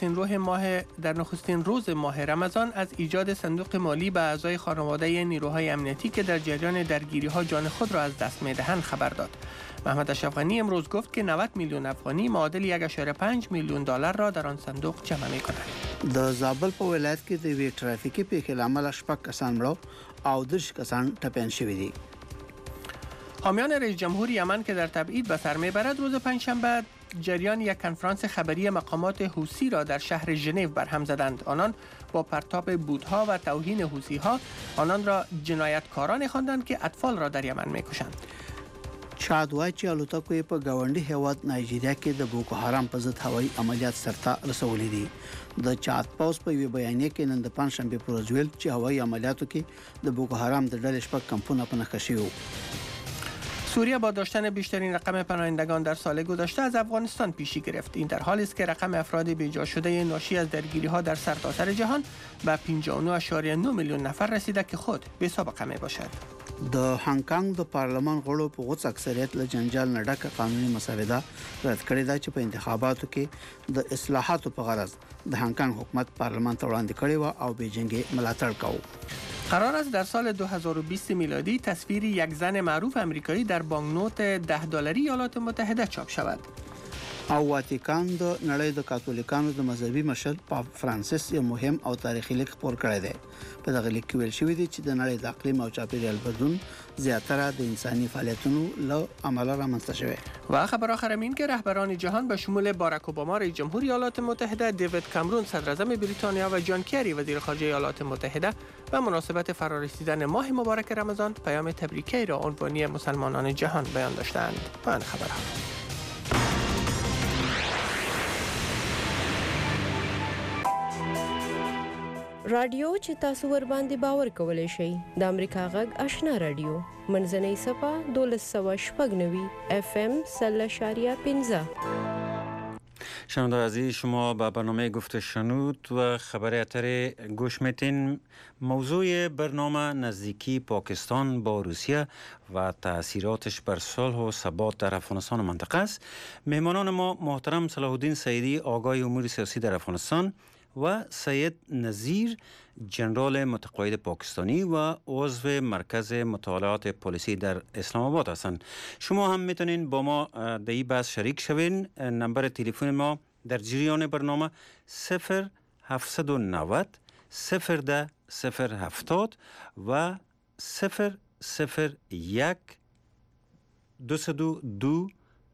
در نخستین روز ماه رمضان از ایجاد صندوق مالی به اعضای خانواده نیروهای امنیتی که در جریان درگیری‌ها جان خود را از دست می‌دهند خبر داد. محمد اشرف غنی امروز گفت که 90 میلیون افغانی معادل 1.5 میلیون دلار را در آن صندوق جمع می‌کنند. د زابل په ولایت کې د وی ترافیکي پیښې لامل شپږ کسان مړه او 10 کسان ټپیان شوي دي. حامیان رئیس جمهور یمن که در تبعید به سر میبرد روز پنجشنبه جریان یک کنفرانس خبری مقامات حوثی را در شهر ژنو برهم زدند. آنان با پرتاب بودها و توهین حوثی‌ها آنان را جنایتکاران خواندند که اطفال را در یمن میکشند. شاید وایي چې الوتکو په گاونډي هیواد نایجیریا کې د بوکو حرام په ضد هوایي عملیات سرته رسولې دي. د چاد پاوس په وی بیانیه کې نن د پنځشنبه پر ورځ ویل چې هوایي عملیاتو کې د بوکو حرام د ډلې شپږ کمپونه په نښه شوي. سوریه با داشتن بیشترین رقم پناهندگان در سال گذشته از افغانستان پیشی گرفت. این در حالی است که رقم افراد بیجا شده ناشی از درگیری‌ها در سرتاسر جهان به 59.9 میلیون نفر رسیده که خود بی سابقه می باشد. د هانګ کانګ د پارلمان غړو په غوڅ اکثریت له جنجال نه ډکه قانوني مسوده رد کړې ده چې په انتخاباتو کې د اصلاحاتو په غرض د هانګ کانګ حکومت پارلمان ته وړاندې کړې و او بیجینګ یې ملاتړ کاوه. قرار است در سال 2020 میلادی تصویر یک زن معروف امریکایی در بانکنوت 10 دلاری ایالات متحده چاپ شود. او واتیکان د نړۍ د کاتولیکانو د مذهبي مشر پاپ فرانسیس یو مهم او تاریخي لیک خپور کړی دی. په دغه لیک کې ویل شوی دی چې د نړۍ د اقلیم او چاپیریال بدلون زیاتره د انساني فعالیتونو له امله رامنځته شوی. و خبر آخر این که رهبران جهان به شمول باراک اوباما رئیس جمهور ایالات متحده، دیوید کامرون صدراعظم بریتانیا و جان کری وزیر خارجه ایالات متحده به مناسبت فرارسیدن ماه مبارک رمضان پیام تبریکی را عنوانی مسلمانان جهان بیان داشتند. پایان خبرها. رادیو چې تاسو ور باندې باور کولای شئ د امریکا غږ آشنا رادیو منځنۍ صفه 1290 FM 0.15. شنوندگان عزیز، شما به برنامه گفت شنود و خبر اتر گوش میتین. موضوع برنامه نزدیکی پاکستان با روسیه و تاثیراتش بر صلح و ثبات در افغانستان و منطقه است. مهمانان ما محترم صلاح الدین سعیدی، آگاه امور سیاسی در افغانستان، و سید نظیر، جنرال متقاعد پاکستانی و عضو مرکز مطالعات پلیسی در اسلام آباد هستند. شما هم میتونین با ما در این بحث شریک شوین. نمبر تلفن ما در جریان برنامه 0790 010 070 و 001 222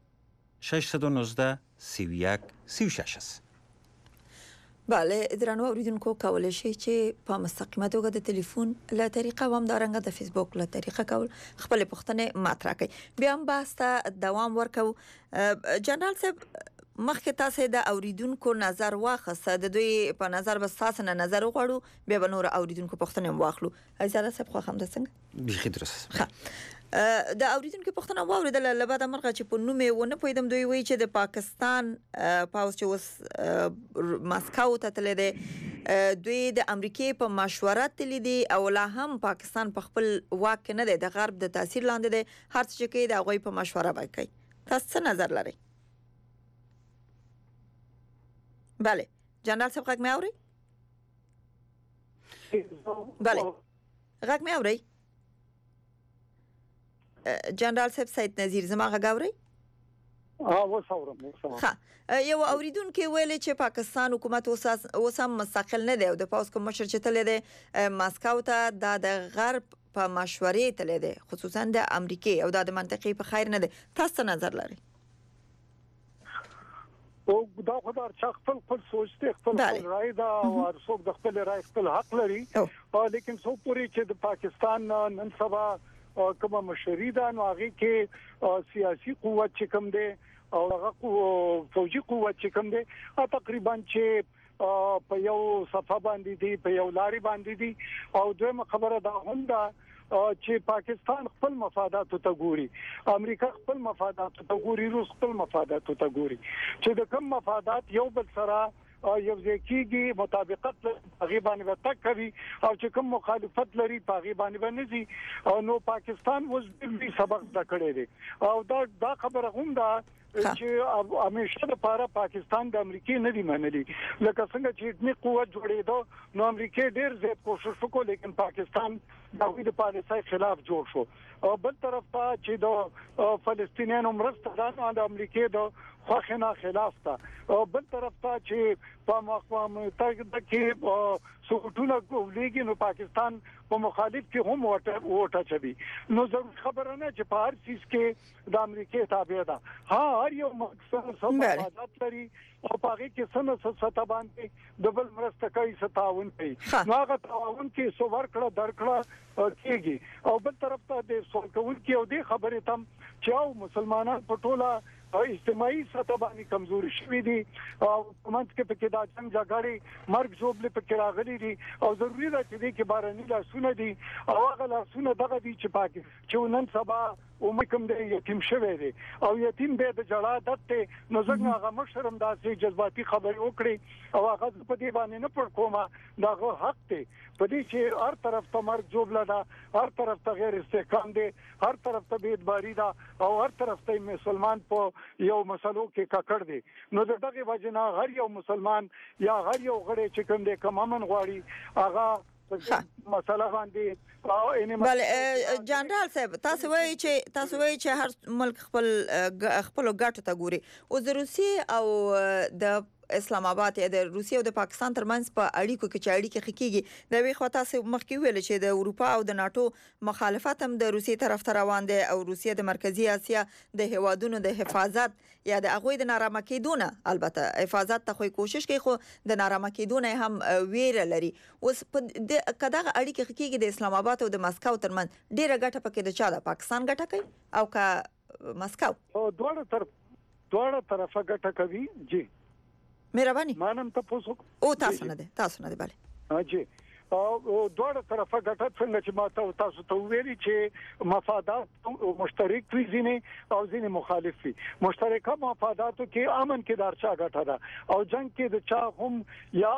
619 31 36 است. بله، درنو اوریدونکو کولای شي چې په مستقیمه توګه د ټلیفون له طریقه و هم دارنګه د فیسبوک له طریقه کول خپل پوښتنې مطرح کړئ. بیا هم بحث ته دوام ورکو. جنرال صاحب، مخکې تاسو د اوریدونکو نظر واخیسته، د دوی په نظر به تاسو نه نظر وغواړو، بیا به نور اوریدونکو پوښتنې هم واخلو. جنرال صاحب، خو هم د څنګه بيخي درست. د اوریدونکو پوښتنه واوریدل، لبا د مرغه چې په نوم ونه پویدم، دوی وایي چې د پاکستان پاوز چې اوس ماسکو ته تللی دی، دوی د امریکای په مشوره تللی دی او لا هم پاکستان په خپل واک کې نه دی، د غرب د تاثیر لاندې دی، هر څه چې کوي د هغوی په مشوره به کوي. تاسو څه نظر لرئ؟ بله جنرال صاحب، غږ مې اورئ؟ بله، غږ مې اورئ؟ جنرال صاحب، سید نظیر، زما غږ اورئ؟ وسورم. یو اوریدونکو ویل چې پاکستان حکومت اوس هم مستقل نه دی او د پاوز کوم مشر چې تللی دی ماسکو ته، دا د غرب په مشورې تللی دی، خصوصا د امریکای، او دا د منطقې په خیر نه دی. تاسو نظر لرئ؟ او دا خدای چې خپل سوچ ته خپل رائے دا او څوک د خپل رائے خپل حق لري، لیکن څو پوری چې د پاکستان نن سبا کومه مشري ده، نو هغه کې سیاسي قوت چې کوم دی او هغه فوجي قوت چې کوم دی تقریبا چې په یو صفه باندې دي، په یو لاري باندې دي. او دویمه خبره دا هم ده چې پاکستان خپل مفادات ته ګوري، امریکا خپل مفادات ته ګوري، روس خپل مفادات ته ګوري، چې د کوم مفادات یو بل سره یو ځکیږي مطابقت غیبانه وتا کوي او چې کوم مخالفت لري په غیبانه باندې نو پاکستان اوس د سبق ذکرې دي. او دا خبره هم ده چې همیشه لپاره پاکستان د امریکای نه دی منلي، لکه څنګه چې اتنی قوت جوړېدو نو امریکای ډیر زیات کوشش وکړ، لیکن پاکستان د ویډ پالیسۍ خلاف جوړ شو. او بل طرف ته چې د فلسطینیانو مرسته د امریکای د خوښنه خلاف تا، او بل طرف ته چې په مقام ته کې سوټونه کولیږي، نو پاکستان په مخالف کې هم ووټه چوي. نو ضرور خبره نه چې په هر چیز کې د امریکای تابع ده. هر یو مقصد سماعات لري او په هغه کې ستا باندې ډبل مرسته کوي، ستاون کوي، نو هغه تعاون کې سو ورکړه درکړه کېږي. او بل طرف ته د سوالکون کې او د خبرې تم چې مسلمانان په ټوله اجتماعي سطح باندې کمزوري شوي دي او کومنت کې پکې دا څنګه جګړې مرګ جوړلې پکې راغلي دي، او ضروري ده چې دې کې بارني لاسونه دي او هغه لاسونه دغه دي چې پاکي چې نن سبا کوم دی یتیم شوی دی او یتیم به د جړا دته نو څنګه هغه مشرم داسې جذباتي خبرې وکړي او هغه په دې باندې نه پړ کومه، دا حق دی په دې چې هر طرف ته مرګ جوړل ده، هر طرف ته غیر استحکام دی، هر طرف ته بيدباري ده او هر طرف ته مسلمان په یو مسلو کې ککړ دی. نو دغه وجنه هر یو مسلمان یا هر یو غړي چې کوم دی کوم امن غواړي هغه مسله باندې. بله جنرال صاحب، تاسو وایي چې هر ملک خپل ګټو ته ګوري، او د روسیې او د اسلام آباد یا د روسیې او د پاکستان ترمنځ په اړیکو کې چې اړیکې خکېږي، د وی خو تاسو مخکې ویل چې د اروپا او د ناتو مخالفت هم د روسیې طرف ته روان دي او روسیې د مرکزی اسیا د هوادونو د حفاظت یا د هغوی د نارامه کېدونه، البته حفاظت ته خو کوشش کوي خو د نارامه کېدونه هم ویره لري. اوس په کداغه اړیکې خکېږي د اسلام آباد او د مسکو ترمنځ ډیره ګټه پکې د چا د پاکستان ګټه کوي او کا مسکو دواړه طرفه ګټه کوي. جی مهرباني مانم تاسو او تاسو نه ده بله جی دوه طرفه ګټه څنګه چې ما تاسو ته ویلي چې مفادات مشترک وي ځینې او ځینې مخالف وي. مشترکه مفاداتو کې امن کې دارچا ګټه ده او جنگ کې د چا هم یا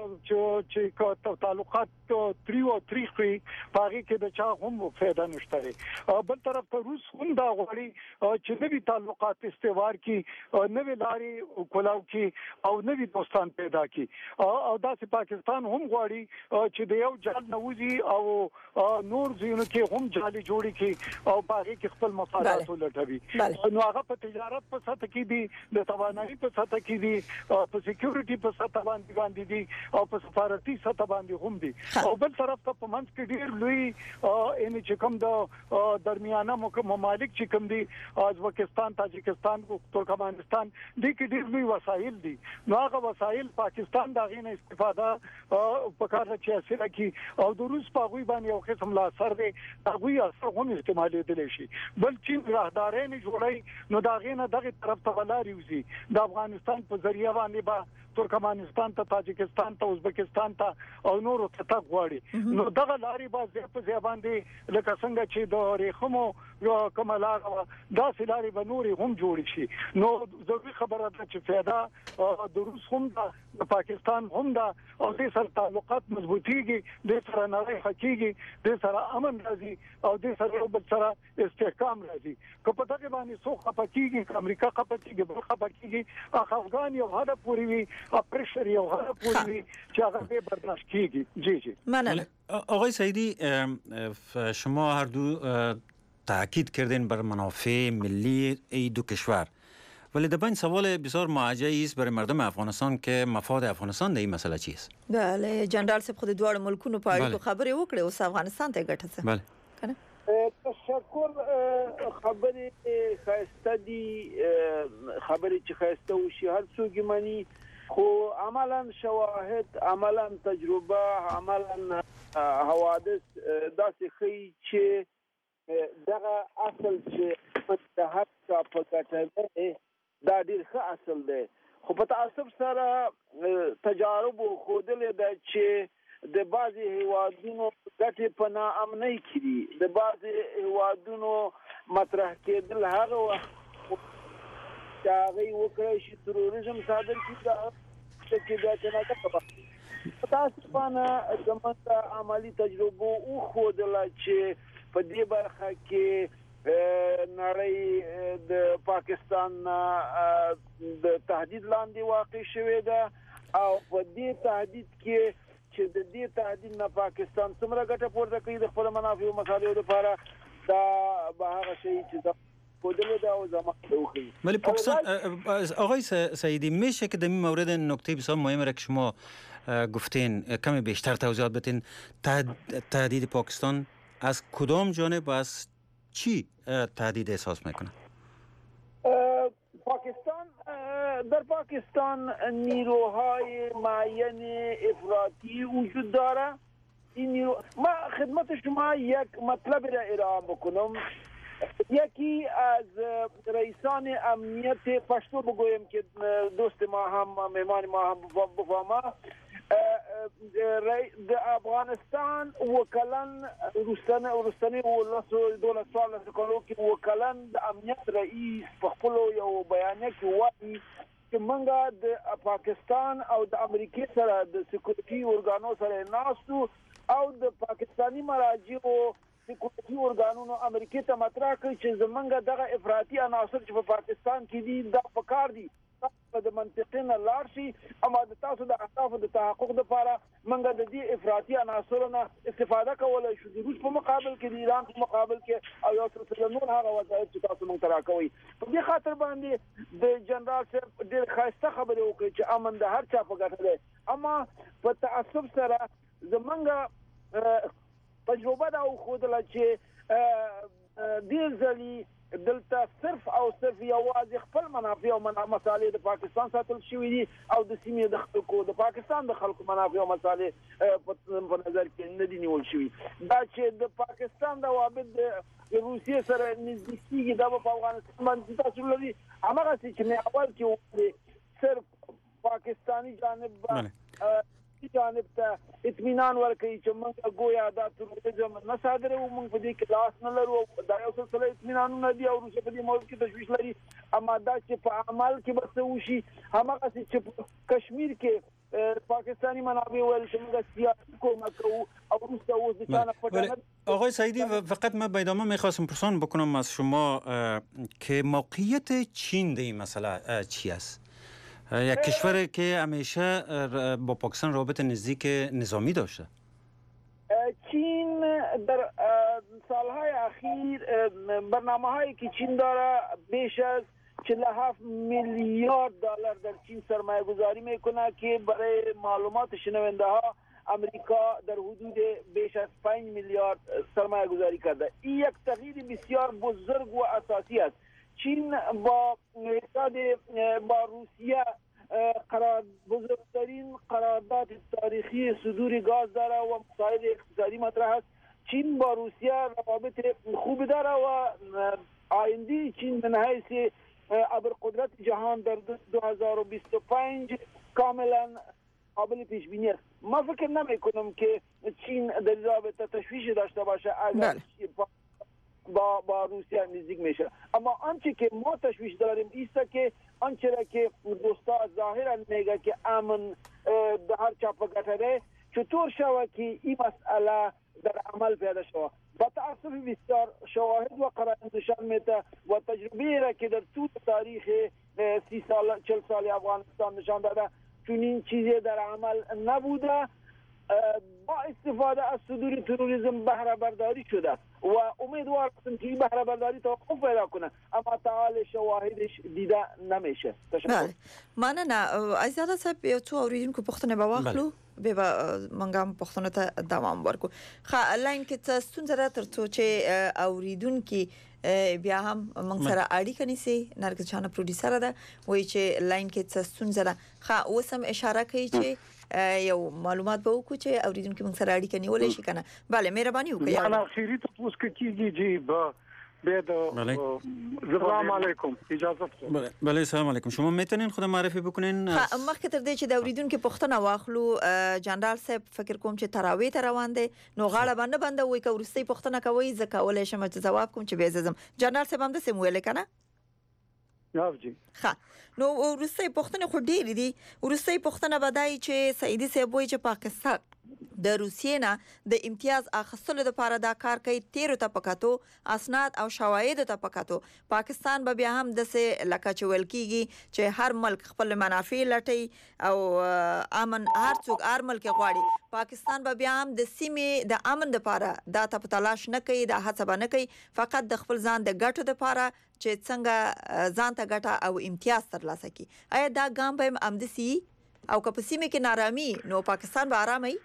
چې تعلقات تریخ وي باغی کې د چا هم فایده نشته. بل طرف ته روس هم دا غواړي چې نوي تعلقات استوار کی نوي لاري کولاو کی او نوي دوستان پیدا کی او داسې پاکستان هم غواړي چې د یو جال نوځي او نور ځینو کې هم جالي جوړي کی او باغی کې خپل مفادات ولټوي. نو هغه په تجارت په سطح کې دي د توانایي په سطح کې دي په سکیورټي په سطح باندې دي او په سفارتي سطح باندې هم دي. او بل طرف ته په منځ کې ډیر لوی ان چې کوم د درمیانه ممالک چې کوم دي ازبکستان تاجکستان ترکمنستان دي کې ډیر لوی وسایل دي. نو هغه وسایل پاکستان دا غینه استفاده په کار چې اثر کوي او د روس په غوي باندې یو قسم لا اثر دی هغه اثر هم استعمالېدل شي. بل چین راهدارین جوړي نو دا غینه دغه طرف ته ولاري وزي د افغانستان په ذریعہ باندې با ترکمنستان ته تاجکستان ته ازبکستان ته او نورو ته غواړي. نو دغه لاري به په ځای باندې لکه څنګه چې د ریخمو کوملار دا سلاري به نوري هم جوړ شي. نو ضروري خبره ده چې فایده د روس هم د پاکستان هم دا او د سره تعلقات مضبوطيږي د سره نړۍ حقيقي د سره امن راځي او د سره بل سره استحکام راځي. که په دغه باندې سو خپکیږي امریکا خپکیږي بل خپکیږي افغان یو هدا پوری وي پرشر یو هدا پوری وي چې هغه به برداشت کیږي. جی مننه. آقای سعیدی شما هر دو تاکید کردین بر منافع ملی ای دو کشور ولی در این سوال بسیار معجزه‌ای است برای مردم افغانستان که مفاد افغانستان در این مسئله چیست؟ بله جنرال صاحب خود دوار ملکونو په اړه خبرې وکړې او افغانستان ته ګټه څه؟ بله کنه تشکر خبرې خاسته دي خبرې چې خاسته وشي هر څوک مني خو عملا شواهد عملا تجربه عملا حوادث داسې خي چې دغه اصل چې په هر څه په کټه دا ډیر ښه اصل دی خو په تعصب سره تجارب خودلې ده چې د بعضي هیوادونو ګټې په ناامنۍ کې دي د بعضي هیوادونو مطرح کېدل هغه وخت چې هغه وکړي چې تروریزم صادر کړي چې دا څنګه کوي تاسو زموږ عملی تجربه او خودله چې په دې برخه کې نړۍ د پاکستان د تهدید لاندې واقع شوې ده او په دې تهدید کې چې د دې تهدید نه پاکستان څومره ګټه پورته کوي د خپل منافع او مصالحو لپاره دا به هغه شی چې خودله ده او زمانه وخی. ولی پاکستان آقای سعیدی میشه که در این مورد نکته بسیار مهمی را که شما گفتین کمی بیشتر توضیحات بدین تهدید پاکستان از کدام جانب و از چی تهدید احساس میکنه؟ در پاکستان نیروهای معین افراطی وجود داره. این ما خدمت شما یک مطلب را ارائه بکنم. یکی از رئیسان امنیت پشتو بگویم که دوست ما هم مهمان ما هم بفهمه د افغانستان وکلن روستنی دولت سال کولو کې وکلن د امنیت رئیس په خپل یو بیانیه کې وایي چې موږ د پاکستان او د امریکای سره د سکیورټي اورګانو سره ناستو او د پاکستانی مراجعو سکیورټي اورګانونو امریکای ته مطرح کړ چې زمونږ دغه افراطي عناصر چې په پاکستان کې دي دا پکار دي د منطقې لار شي اما د تاسو د اهدافو د تحقق لپاره موږ د دې افراطي عناصرونو استفاده کولای شو د روس په مقابل کې د ایران په مقابل کې او یو څه نور هغه وسایل چې تاسو موږ تراکوي په دې خاطر باندې د جنرال صاحب ډېر خاصه خبره وکړي چې امن د هر چا په ګټه دی اما په تعصب سره زمونږ تجربه دا خودله چې دې ځلې دلته صرف او صرف یوازې خپل منافع او مصالح د پاکستان ساتل شوې دي او د سیمې د خلکو د پاکستان د خلکو منافع او مصالح په نظر کې نه دي نیول شوې دا چې د پاکستان د وابد د روسیې سره نږدې دا په افغانستان باندې تاسو لري هغه چې نه اول کې صرف پاکستانی جانب جانب ته اطمینان ورکړي چې موږ ګویا دا تروریزم نه صادره او موږ په دې کې لاس نه لرو دا یو څه اطمینانونه دي او روسیه په دې موضوع کې تشویش لري اما دا چې په عمل کې به څه وشي هماغه چې کشمیر کې پاکستانی منابع ویل چې موږ سیاسی کومک کوو او روسیه اوس د چانه پټه آقای سعیدی فقط من به ادامه میخواستم پرسان بکنم از شما که موقعیت چین در این مسئله چی است؟ یک کشوری که همیشه با پاکستان رابط نزدیک نظامی داشته. چین در سالهای اخیر برنامه‌هایی که چین داره بیش از 47 میلیارد دلار در چین سرمایه گذاری میکنه که برای معلومات شنونده ها امریکا در حدود بیش از 5 میلیارد سرمایه گذاری کرده. این یک تغییر بسیار بزرگ و اساسی است. چین با روسیه بزرگترین قرارداد تاریخی صدور گاز داره و مسائل اقتصادی مطرح است. چین با روسیه روابط خوب داره و آینده چین به حیث ابرقدرت جهان در 2025 کاملا قابل پیش بینی است. ما فکر نمی کنم که چین در رابطه تشویش داشته باشه اگر با روسیه نزدیک میشه. اما آنچه که ما تشویش داریم ایسته که آنچه را که دوستا ظاهرا میگه که امن در هر چاپ گتره چطور شوه که این مسئله در عمل پیدا شوه. با تأسف بسیار شواهد و قرائن نشان میده و تجربه را که در طول تاریخ 40 سال افغانستان نشان داده چنین چیزی در عمل نبوده. با استفاده از صدور تروریسم بهره برداری شده و امیدوار هستم که این بهره برداری توقف پیدا کنه اما تعال شواهدش دیده نمیشه. تشکر. مننه. عزیزاده صاحب یو څو اوریدونکو پوښتنه به واخلو به منګه هم پوښتنه ته دوام ورکو. خا لاین کې څه ستونزه ده ترڅو چې اوریدونکو بیا هم موږ سره اړیکه نیسي. نرګس جان پروډوسر ده وایي چې لاین کې څه ستونزه ده. خا اوس هم اشاره کوي چې یو معلومات به وکړو چې اوریدونکو موږ سره اړیکه نیولای شي کنه. bale مهرباني وکړئ. انا اخیری ته پوښتنه کیږي جی سلام علیکم اجازه بله السلام علیکم. شما میتونین خود معرفی بکنین؟ مخکې تر دې چې د اوریدونکو پوښتنه واخلو جنرال صاحب فکر کوم چې تراوی ته روان دي نو غاړه باندې بنده وای کورستي پوښتنه کوي ځکه ولې شم چې جواب کوم چې به زم جنرال صاحب هم د سم ویل کنه. یاوجی ها نو ورسته پوښتنه خو ډېری دي. ورسته پوښتنه بدای چې سعیدی صاحب وایي چې پاکستان د روسیې نه د امتیاز اخیستلو لپاره دا کار کوي. تیرو ته پکاتو اسناد او شواهد ته پکاتو پاکستان به بیا هم د سه لکه چول کیږي چې هر ملک خپل منافع لټي او امن هر څوک هر ملک غواړي. پاکستان به بیا هم د سیمې د امن لپاره دا ته تلاش نه کوي دا هڅه نه کوي فقط د خپل ځان د ګټو لپاره چې څنګه ځان ته ګټه او امتیاز ترلاسه کړي. آیا دا ګام به هم امدسي او که په سیمه کې نارامي نو پاکستان به آرامي؟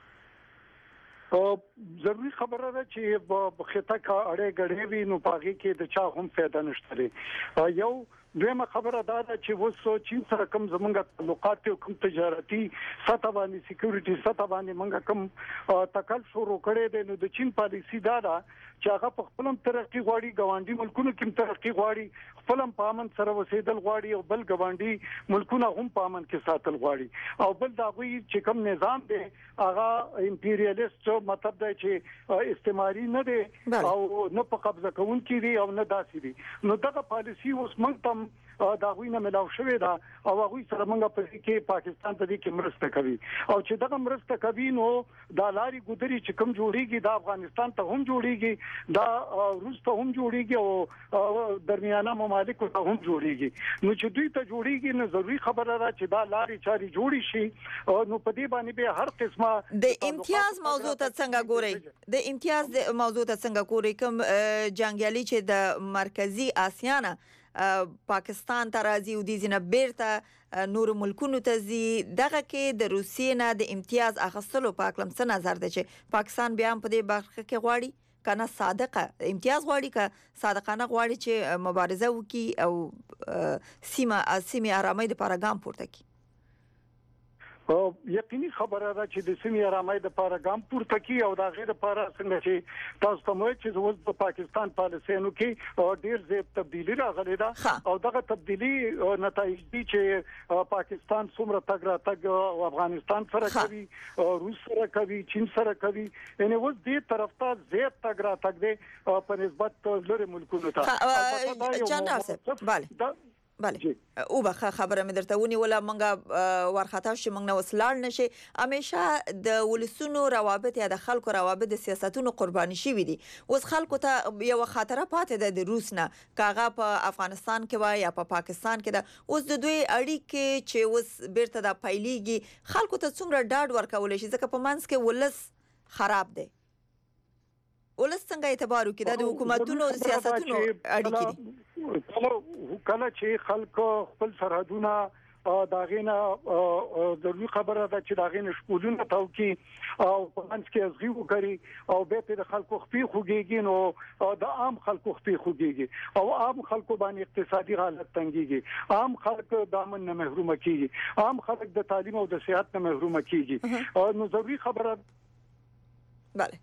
ضروری خبره ده چې په خطه کې اړې غړې وي نو پاږي کې د چا هم فایده نشته لري. یو دویمه خبره دا ده چې وسو چین سره کوم زمونږ تعلقات او کوم تجارتي سطح باندې سکیورټي سطح باندې مونږ کوم تکل شروع کړي دي نو د چین پالیسی دا ده چې هغه په خپلم ترقی غواړي ګاونډي ملکونو کې ترقی غواړي خپلم په امن سره وسیدل غواړي او بل ګاونډي ملکونه هم په امن کې ساتل غواړي او بل دا غوي چې کوم نظام دی هغه امپیریالیست مطلب دی چې استعماري نه دی او نه په قبضه کوونکی دی او نه داسي دی. نو دغه پالیسی اوس موږ تم دا غوینه ملاو شوې ده او هغه سره موږ په کې پاکستان ته دې کې مرسته کوي او چې دغه مرسته کوي نو دا لاري ګودري چې کوم جوړيږي د افغانستان ته هم جوړيږي دا روس ته هم جوړيږي او درمیانه ممالک ته هم جوړيږي. نو چې دوی ته جوړيږي نو ضروری خبره ده چې دا لاري چاري جوړي شي نو په دې باندې به هر قسمه د امتیاز موضوع ته څنګه ګوري. د امتیاز موضوع ته څنګه ګوري کوم جنگیالي چې د مرکزی آسیا نه پاکستان ته راځي او د زینه بیرته نور ملکونو ته زی دغه کې د روسیې نه د امتیاز اخیستلو په اړه څه نظر دی چې پاکستان بیا هم په دې برخه کې غواړي کنه صادقه امتیاز غواړي که صادقانه غواړي چې مبارزه وکړي او سیمه آرامۍ لپاره ګام پورته کړي. یقیني خبره ده چې د سیمې آرامۍ د لپاره ګام پورته کی او د غیر لپاره څنګه چې تاسو ته مو چې اوس د پاکستان پالیسیانو کې ډیر زیات تبدیلی راغلې ده او دغه تبدیلی نتایج دي چې پاکستان څومره تګ راتګ افغانستان سره کوي روس سره کوي چین سره کوي یعنی اوس دې طرف ته زیات تګ راتګ دي په نسبت لري ملکونو ته جناب صاحب بله او به خبره مې درته ونیوله مونږه ورخطا شي مونږ نه وسلاړ نشي همیشه د ولسونو روابط یا د خلکو روابط د سیاستونو قرباني شوي دي اوس خلکو ته یو خاطره پاتې ده د روس نه کاغه په افغانستان کې وای یا په پاکستان کې ده اوس د دوی اړیکې چې اوس بیرته د پایلیږي خلکو ته څومره ډاډ ورکول شي ځکه په منځ کې ولس خراب دی ولس څنګه اعتبار وکړي د حکومتونو او سیاستونو اړیکې دي کله چې خلک خپل سرحدونه داغینه ضروري خبره ده چې داغینه شپولونه توکي او پنځ کې ازغي وکړي او به د خلکو خپې خوږيږي نو د عام خلکو خپې خوږيږي او عام خلکو باندې اقتصادي حالت تنګيږي عام خلک د امن نه محروم کیږي عام خلک د تعلیم او د صحت نه محروم کیږي نو ضروري خبره بله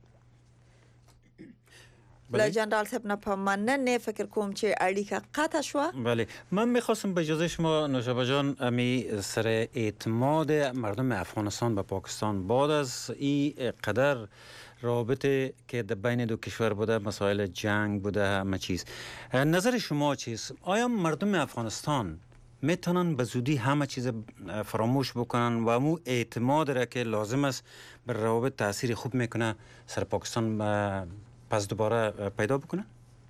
بله جنرال صاحب نه په مننه فکر کوم چې اړیکه قطع شو بله من میخواستم به اجازه شما نوشابه جان امی سر اعتماد مردم افغانستان به پاکستان بعد از این قدر رابطه که در بین دو کشور بوده مسائل جنگ بوده همه چیز نظر شما چیست آیا مردم افغانستان میتونن به زودی همه چیز فراموش بکنن و امو اعتماد را که لازم است بر روابط تاثیر خوب میکنه سر پاکستان پس دوباره پیدا بکنن؟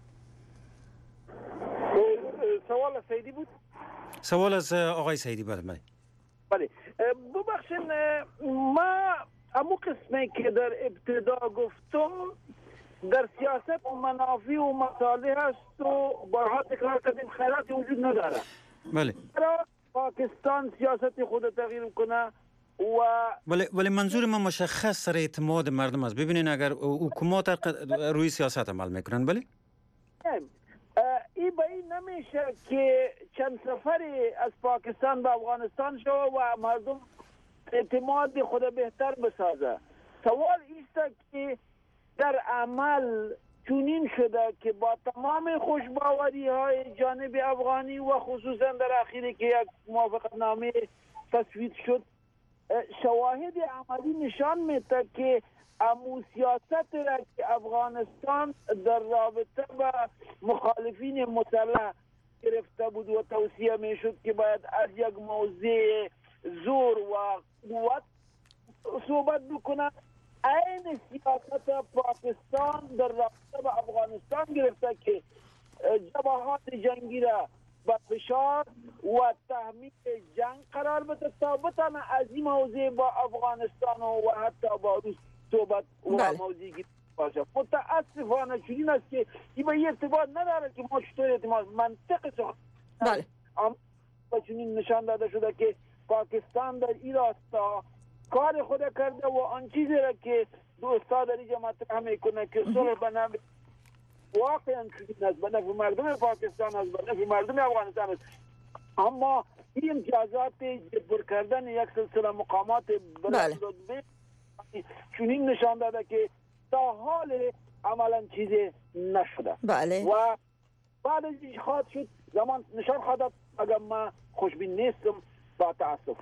سوال سیدی بود؟ سوال از آقای سیدی بود. بله ببخشین ما امو قسمی که در ابتدا گفتم در سیاست منافع و مصالح است و بارها تکرار کردیم خیراتی وجود نداره. بله پاکستان سیاست خود تغییر کنه ولی منظور ما مشخص سر اعتماد مردم است. ببینین اگر حکومت روی سیاست عمل میکنن بله این به این نمیشه که چند سفری از پاکستان به افغانستان شو و مردم اعتماد خود بهتر بسازه. سوال ایست که در عمل چنین شده که با تمام خوشباوری های جانب افغانی و خصوصا در اخیری که یک موافقتنامه تصویب شد شواهد عملی نشان میده که امو سیاست را که افغانستان در رابطه با مخالفین مسلح گرفته بود و توصیه میشد که باید از یک موضع زور و قوت صحبت بکنه این سیاست پاکستان در رابطه با افغانستان گرفته که جبهات جنگی را با فشار و تحمیل جنگ قرار بده تا بتانه از این موضوع با افغانستان و حتی با روس صحبت و موضوع گیرد باشه. متاسفانه چنین است که این به این ارتباط نداره که ما چطور اعتماد منطق بله اما چنین نشان داده شده که پاکستان در این راستا کار خود کرده و آن چیزی را که دوستا در اینجا مطرح میکنه که صلح بنابرای واقعا چنین است به نفع مردم پاکستان است به نفع مردم افغانستان است اما این امتیازات جبر کردن یک سلسله مقامات بله چنین نشان داده که تا حال عملا چیزی نشده بله و بعد از این خواهد شد زمان نشان خواهد داد اگر ما خوشبین نیستم با تاسف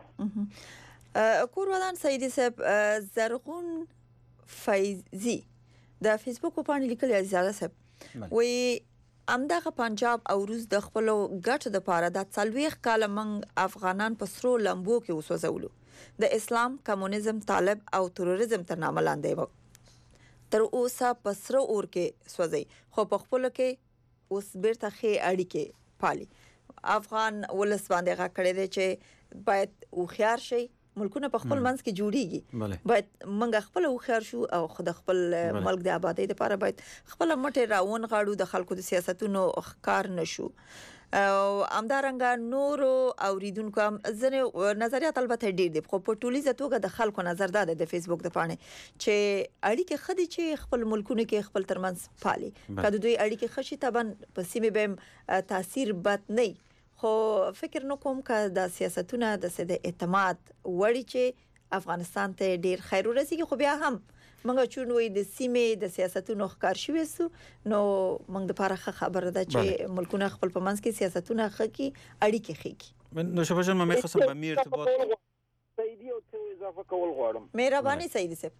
کورودان سیدی صاحب زرغون فیضی د فیسبوک په باندې لیکلي عزیزاده صاحب وی امدغه پنجاب او روس د خپل ګټ د پاره د 40 کال من افغانان په سرو لمبو کې وسوځولو د اسلام کمونیزم طالب او تروریزم تر نامه لاندې تر اوسه په سرو اور کې سوځي خو په خپل کې اوس بیرته خې اړیکې پالي افغان ولس باندې غکړې دي چې باید وخيار شي ملکونه په خپل منځ کې جوړیږي باید موږ خپل وخيار شو او خود خپل ملک د آبادی لپاره باید خپل مټه راون غاړو د خلکو د سیاستونو ښکار نشو او امدارنګ نور اوریدونکو هم ځنه نظریات البته ډیر دي خو په ټولیزه توګه د خلکو نظر داده د فیسبوک د پاڼې چې اړیکه خدي چې خپل ملکونه کې خپل ترمنځ پالي کله دوی اړیکه خشي تبن په سیمه به تاثیر بد نه خو فکر نه کوم چې د سیاستونو د اعتماد وړي چې افغانستان ته ډیر خیر ورسیږي. خو بیا هم موږ چونوي د سیمې د سیاستونو ښکار شوي سو نو موږ د لپاره خبره ده چې ملکونه خپل په منځ کې سیاستونه خکې اړیکې خکې. نو شباب جان ما میخواستم به میر ارتباط سیدی او څه اضافه کول غواړم. مهرباني سیدی صاحب.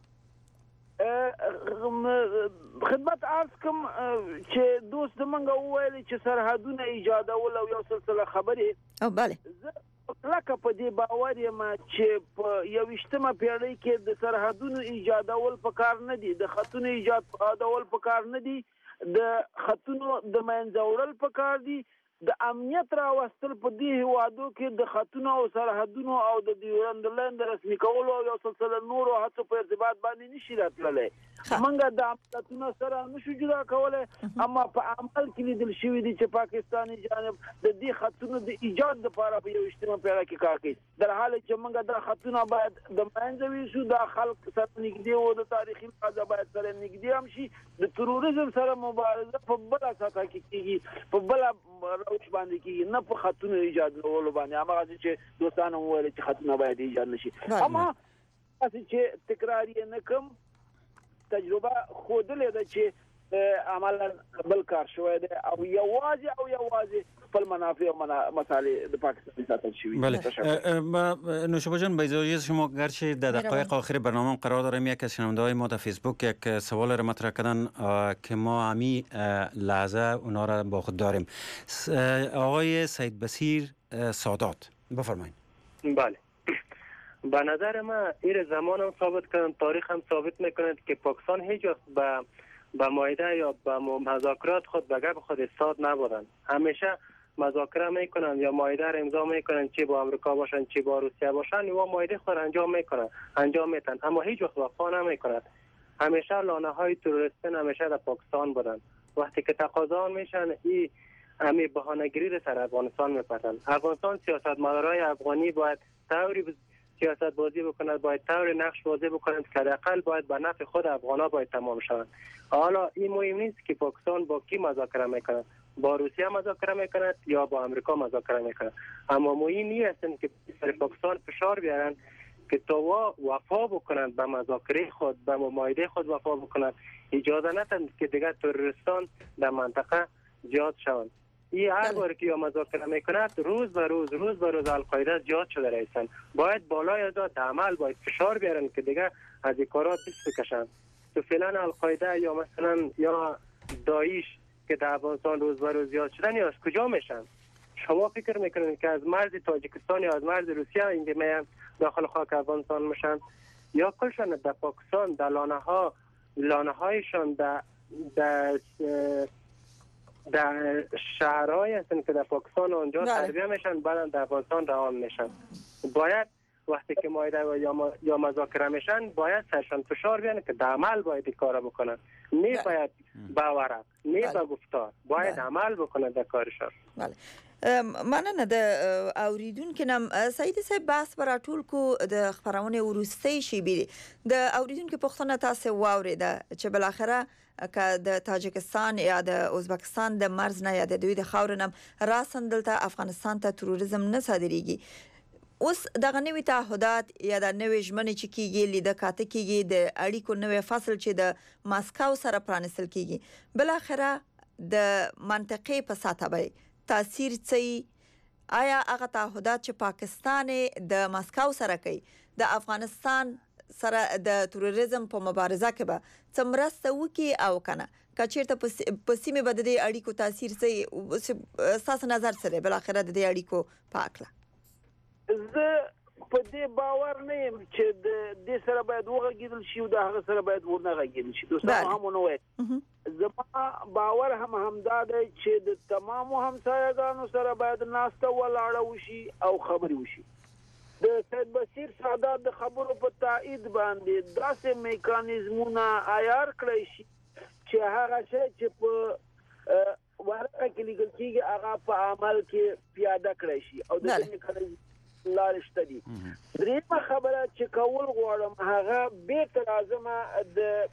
خدمت عرض کوم چې دوست منګه وویل چې سرحدونه ایجادول او یو سلسله خبرې او bale لکه په دې باور یم چې په 21مه پیړۍ کې د سرحدونو ایجادول په کار نه دي، د خطونو ایجادول په کار نه دي، د خطونو د منځوړل په کار دي، د امنیت راوستل په دې هوادو کې د خطونو او سرحدونو او د ډیورنډ لاین د رسمي کولو او یو سلسله نورو هڅو په ارتباط باندې نشي راتللی. منګه د امنیتونو سره نشو جدا کولای، اما په عمل کې لیدل شوی دی چې پاکستاني جانب د دې خطونو د ایجاد لپاره په 21مه پیړۍ کې کار کوي، در حال چې منګه د خطونه باید د منځوي شو، د خلک سره نږدې او د تاریخي فضا باید سره نږدې هم شي، د تروریزم سره مبارزه په بل اساس کې کیږي، په بل روش باندې کیږي، نه په خطونو ایجاد کولو باندې. هغه چې دوستانه وویل چې خطونه باید ایجاد نشي، اما چې تکرار یې نه کوم تجربه خودلې ده چې عملا بل کار شوی دی او یوازې خپل منافع و مصالح د پاکستان ساتل شوی. بله نوشابه جان با اجازه شما گرچه در دقایق آخر برنامه قرار داریم یک از شنونده‌های ما در فیسبوک یک سوال را مطرح کردن که ما همی لحظه اونا را با خود داریم. آقای سید بصیر سادات بفرمایید. بله به نظر من این زمان هم ثابت کردن، تاریخ هم ثابت میکند که پاکستان هیچ وقت به مایده یا به مذاکرات خود به گپ خود استاد نبودن. همیشه مذاکره میکنن یا مایده را امضا میکنن، چه با امریکا باشن چه با روسیه باشن، و مایده خود انجام میتن، اما هیچ وقت وفا نمیکنند. همیشه لانه های تروریستان همیشه در پاکستان بودن. وقتی که تقاضا میشن این امی بهانه‌گیری را سر افغانستان میپرسن. افغانستان سیاستمدارای افغانی باید طوری سیاست بازی بکنند، باید طور نقش بازی بکنند که حداقل باید به نفع خود افغانا باید تمام شوند. حالا این مهم نیست که پاکستان با کی مذاکره میکند، با روسیه مذاکره میکند یا با امریکا مذاکره میکند، اما مهم نیست که سر پاکستان فشار بیارند که تا وفا بکنند به مذاکره خود، به مایده خود وفا بکنند، اجازه ندهند که دیگر تروریستان در منطقه زیاد شوند. این هر بار که یا مذاکره میکند روز به روز القاعده زیاد شده رئیسن، باید بالای از عمل باید فشار بیارن که دیگه از این کارات دست بکشن. تو فعلا القاعده یا مثلا یا داعش که در افغانستان روز به روز زیاد شدن یا از کجا میشن؟ شما فکر میکنید که از مرز تاجیکستان یا از مرز روسیه اینکه میان داخل خاک افغانستان میشن، یا کلشان در پاکستان در لانه هایشان در شهرهایی هستن که در پاکستان آنجا تربیه میشن، بعد در افغانستان روان میشن. باید وقتی که مایده یا مذاکره میشن باید سرشان فشار بیان که در عمل باید این کارا بکنن، نه باید به ورق نه به گفتار، باید عمل بکنن در کارشان. بله مننه. د اوریدونکو نم سید صاحب بحث برا ټول کو د خبرونه ورستۍ شي بي د اوریدونکو پښتنه تاسو واوریده چې بل اخره که د تاجکستان یا د ازبکستان د مرز نه یا د دوی د خاورنم راسن دلته افغانستان ته تروریزم نه صادریږي. اوس دغه نوې تعهدات یا د نوې ژمنې چې کیږي لیده کاته کیږي د اړیکو نوې فصل چې د ماسکو سره پرانستل کیږي، بل اخره د منطقې په ساته به تاثیر څه؟ آیا هغه تعهدات چې پاکستان د ماسکو سره کوي د افغانستان سره د تروریزم په مبارزه کې به څمرسته وکي او کنه کچیرته په سیمه بد د اړیکو تاثیر څه تاسو نظر سره بل اخره د اړیکو پاکله؟ زه په دې باور نه یم چې د دې سره باید وغږیدل شي او د هغه سره باید ونه غږیدل شي. دوستانو هم ونه وایي زما باور همدا دی چې د تمامو همسایګانو سره باید ناسته ولاړه وشي او خبرې وشي. د سید بصیر سادات د خبرو په تایید باندې داسې میکانیزمونه عیار کړی شي چې هغه شی چې په ورقه کې لیکل کېږي هغه په عمل کې پیاده کړی شي او د دې میکانیزم لارې شته دي. درېیمه خبره چې کول غواړم هغه بیرته راځم د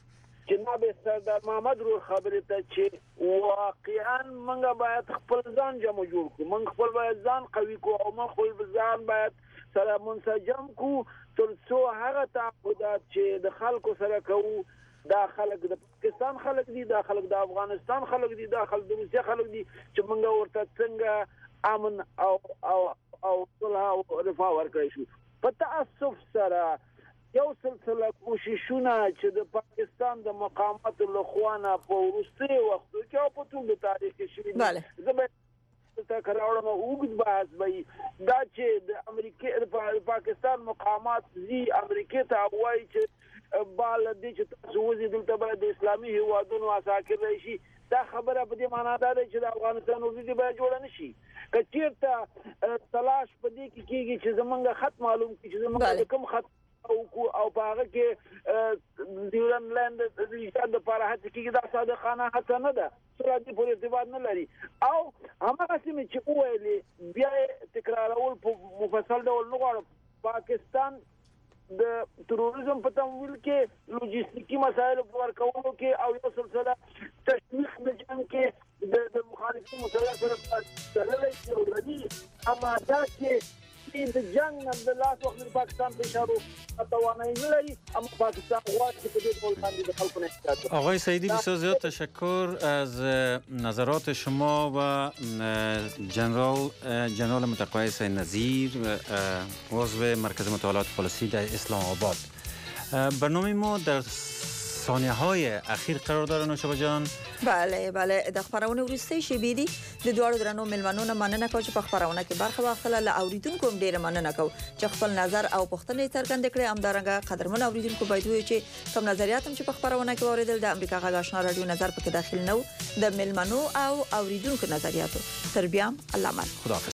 جناب سردار محمد رو خبره ته چې واقعا موږ باید خپل ځان جمع جوړ کړو، موږ خپل باید ځان قوي کو او موږ خپل ځان باید سره منسجم کو ترڅو هغه تعهدات چې د خلکو سره کوو، دا خلک د پاکستان خلک دي، دا خلک د افغانستان خلک دي، دا خلک د روسیې خلک دي چې موږ ورته څنګه امن او صلح او رفاه ورکړی شو. په تاسف سره یو سلسله کوششونه چې د پاکستان د مقاماتو لخوا په وروستي وختو کې او په ټول تاریخ کې شوي دي، زه ته کراوړم اوږد بحث وي دا چې د امریکا د پاکستان مقامات زی امریکا ته وایي چې بال دې چې تاسو وځي دلته باید د اسلامي هیوادونو عساکر راشي. دا خبره په دې معنی ده چې د افغانستان وزیر به جوړ نشي. کچیرته تلاش په دې کې کیږي چې زمونږ خط معلوم کړي چې زمونږ کوم خط او په هغه کې دیورن لاند د ایجاد لپاره هڅه کیږي. دا صادقانه هڅه نه ده، سره دې پورې ارتباط نه لري. او هغه سیمه چې ویلي بیا تکرارول په مفصل ډول نه غواړم. پاکستان د تروریزم په تمویل کې، لوجستیکي مسایل په ورکولو کې او یو سلسله تشویق د جنگ کې د مخالفین مسایل سره تړلې شي ولري. اما دا چې د جنگ د لاس وخت پاکستان په اشاره توانایی نه لري، اما پاکستان غواړي چې په دې ډول باندې د خلکو نه استفاده وکړي. آقای سعیدی بسیار زیاد تشکر از نظرات شما و جنرال متقاعد سید نظیر عضو مرکز مطالعات پالیسی در اسلام آباد. برنامه ما در ثانیه های اخیر قرار داره نوشابه جان. بله د خبرونه ورسته شي بيدي د دوړو درنو ملمنو نه مننه کوم چې په خبرونه کې برخه واخله. له اوریدونکو هم ډیره مننه کوم چې خپل نظر او پوښتنې څرګند کړي. همدارنګه قدرمن اوریدونکو باید وي چې کوم نظریات هم چې په خبرونه کې اوریدل د امریکا غږ آشنا رادیو نظر پکې داخل نو د ملمنو او اوریدونکو نظریاتو تر بیا الله مل. خداحافظ.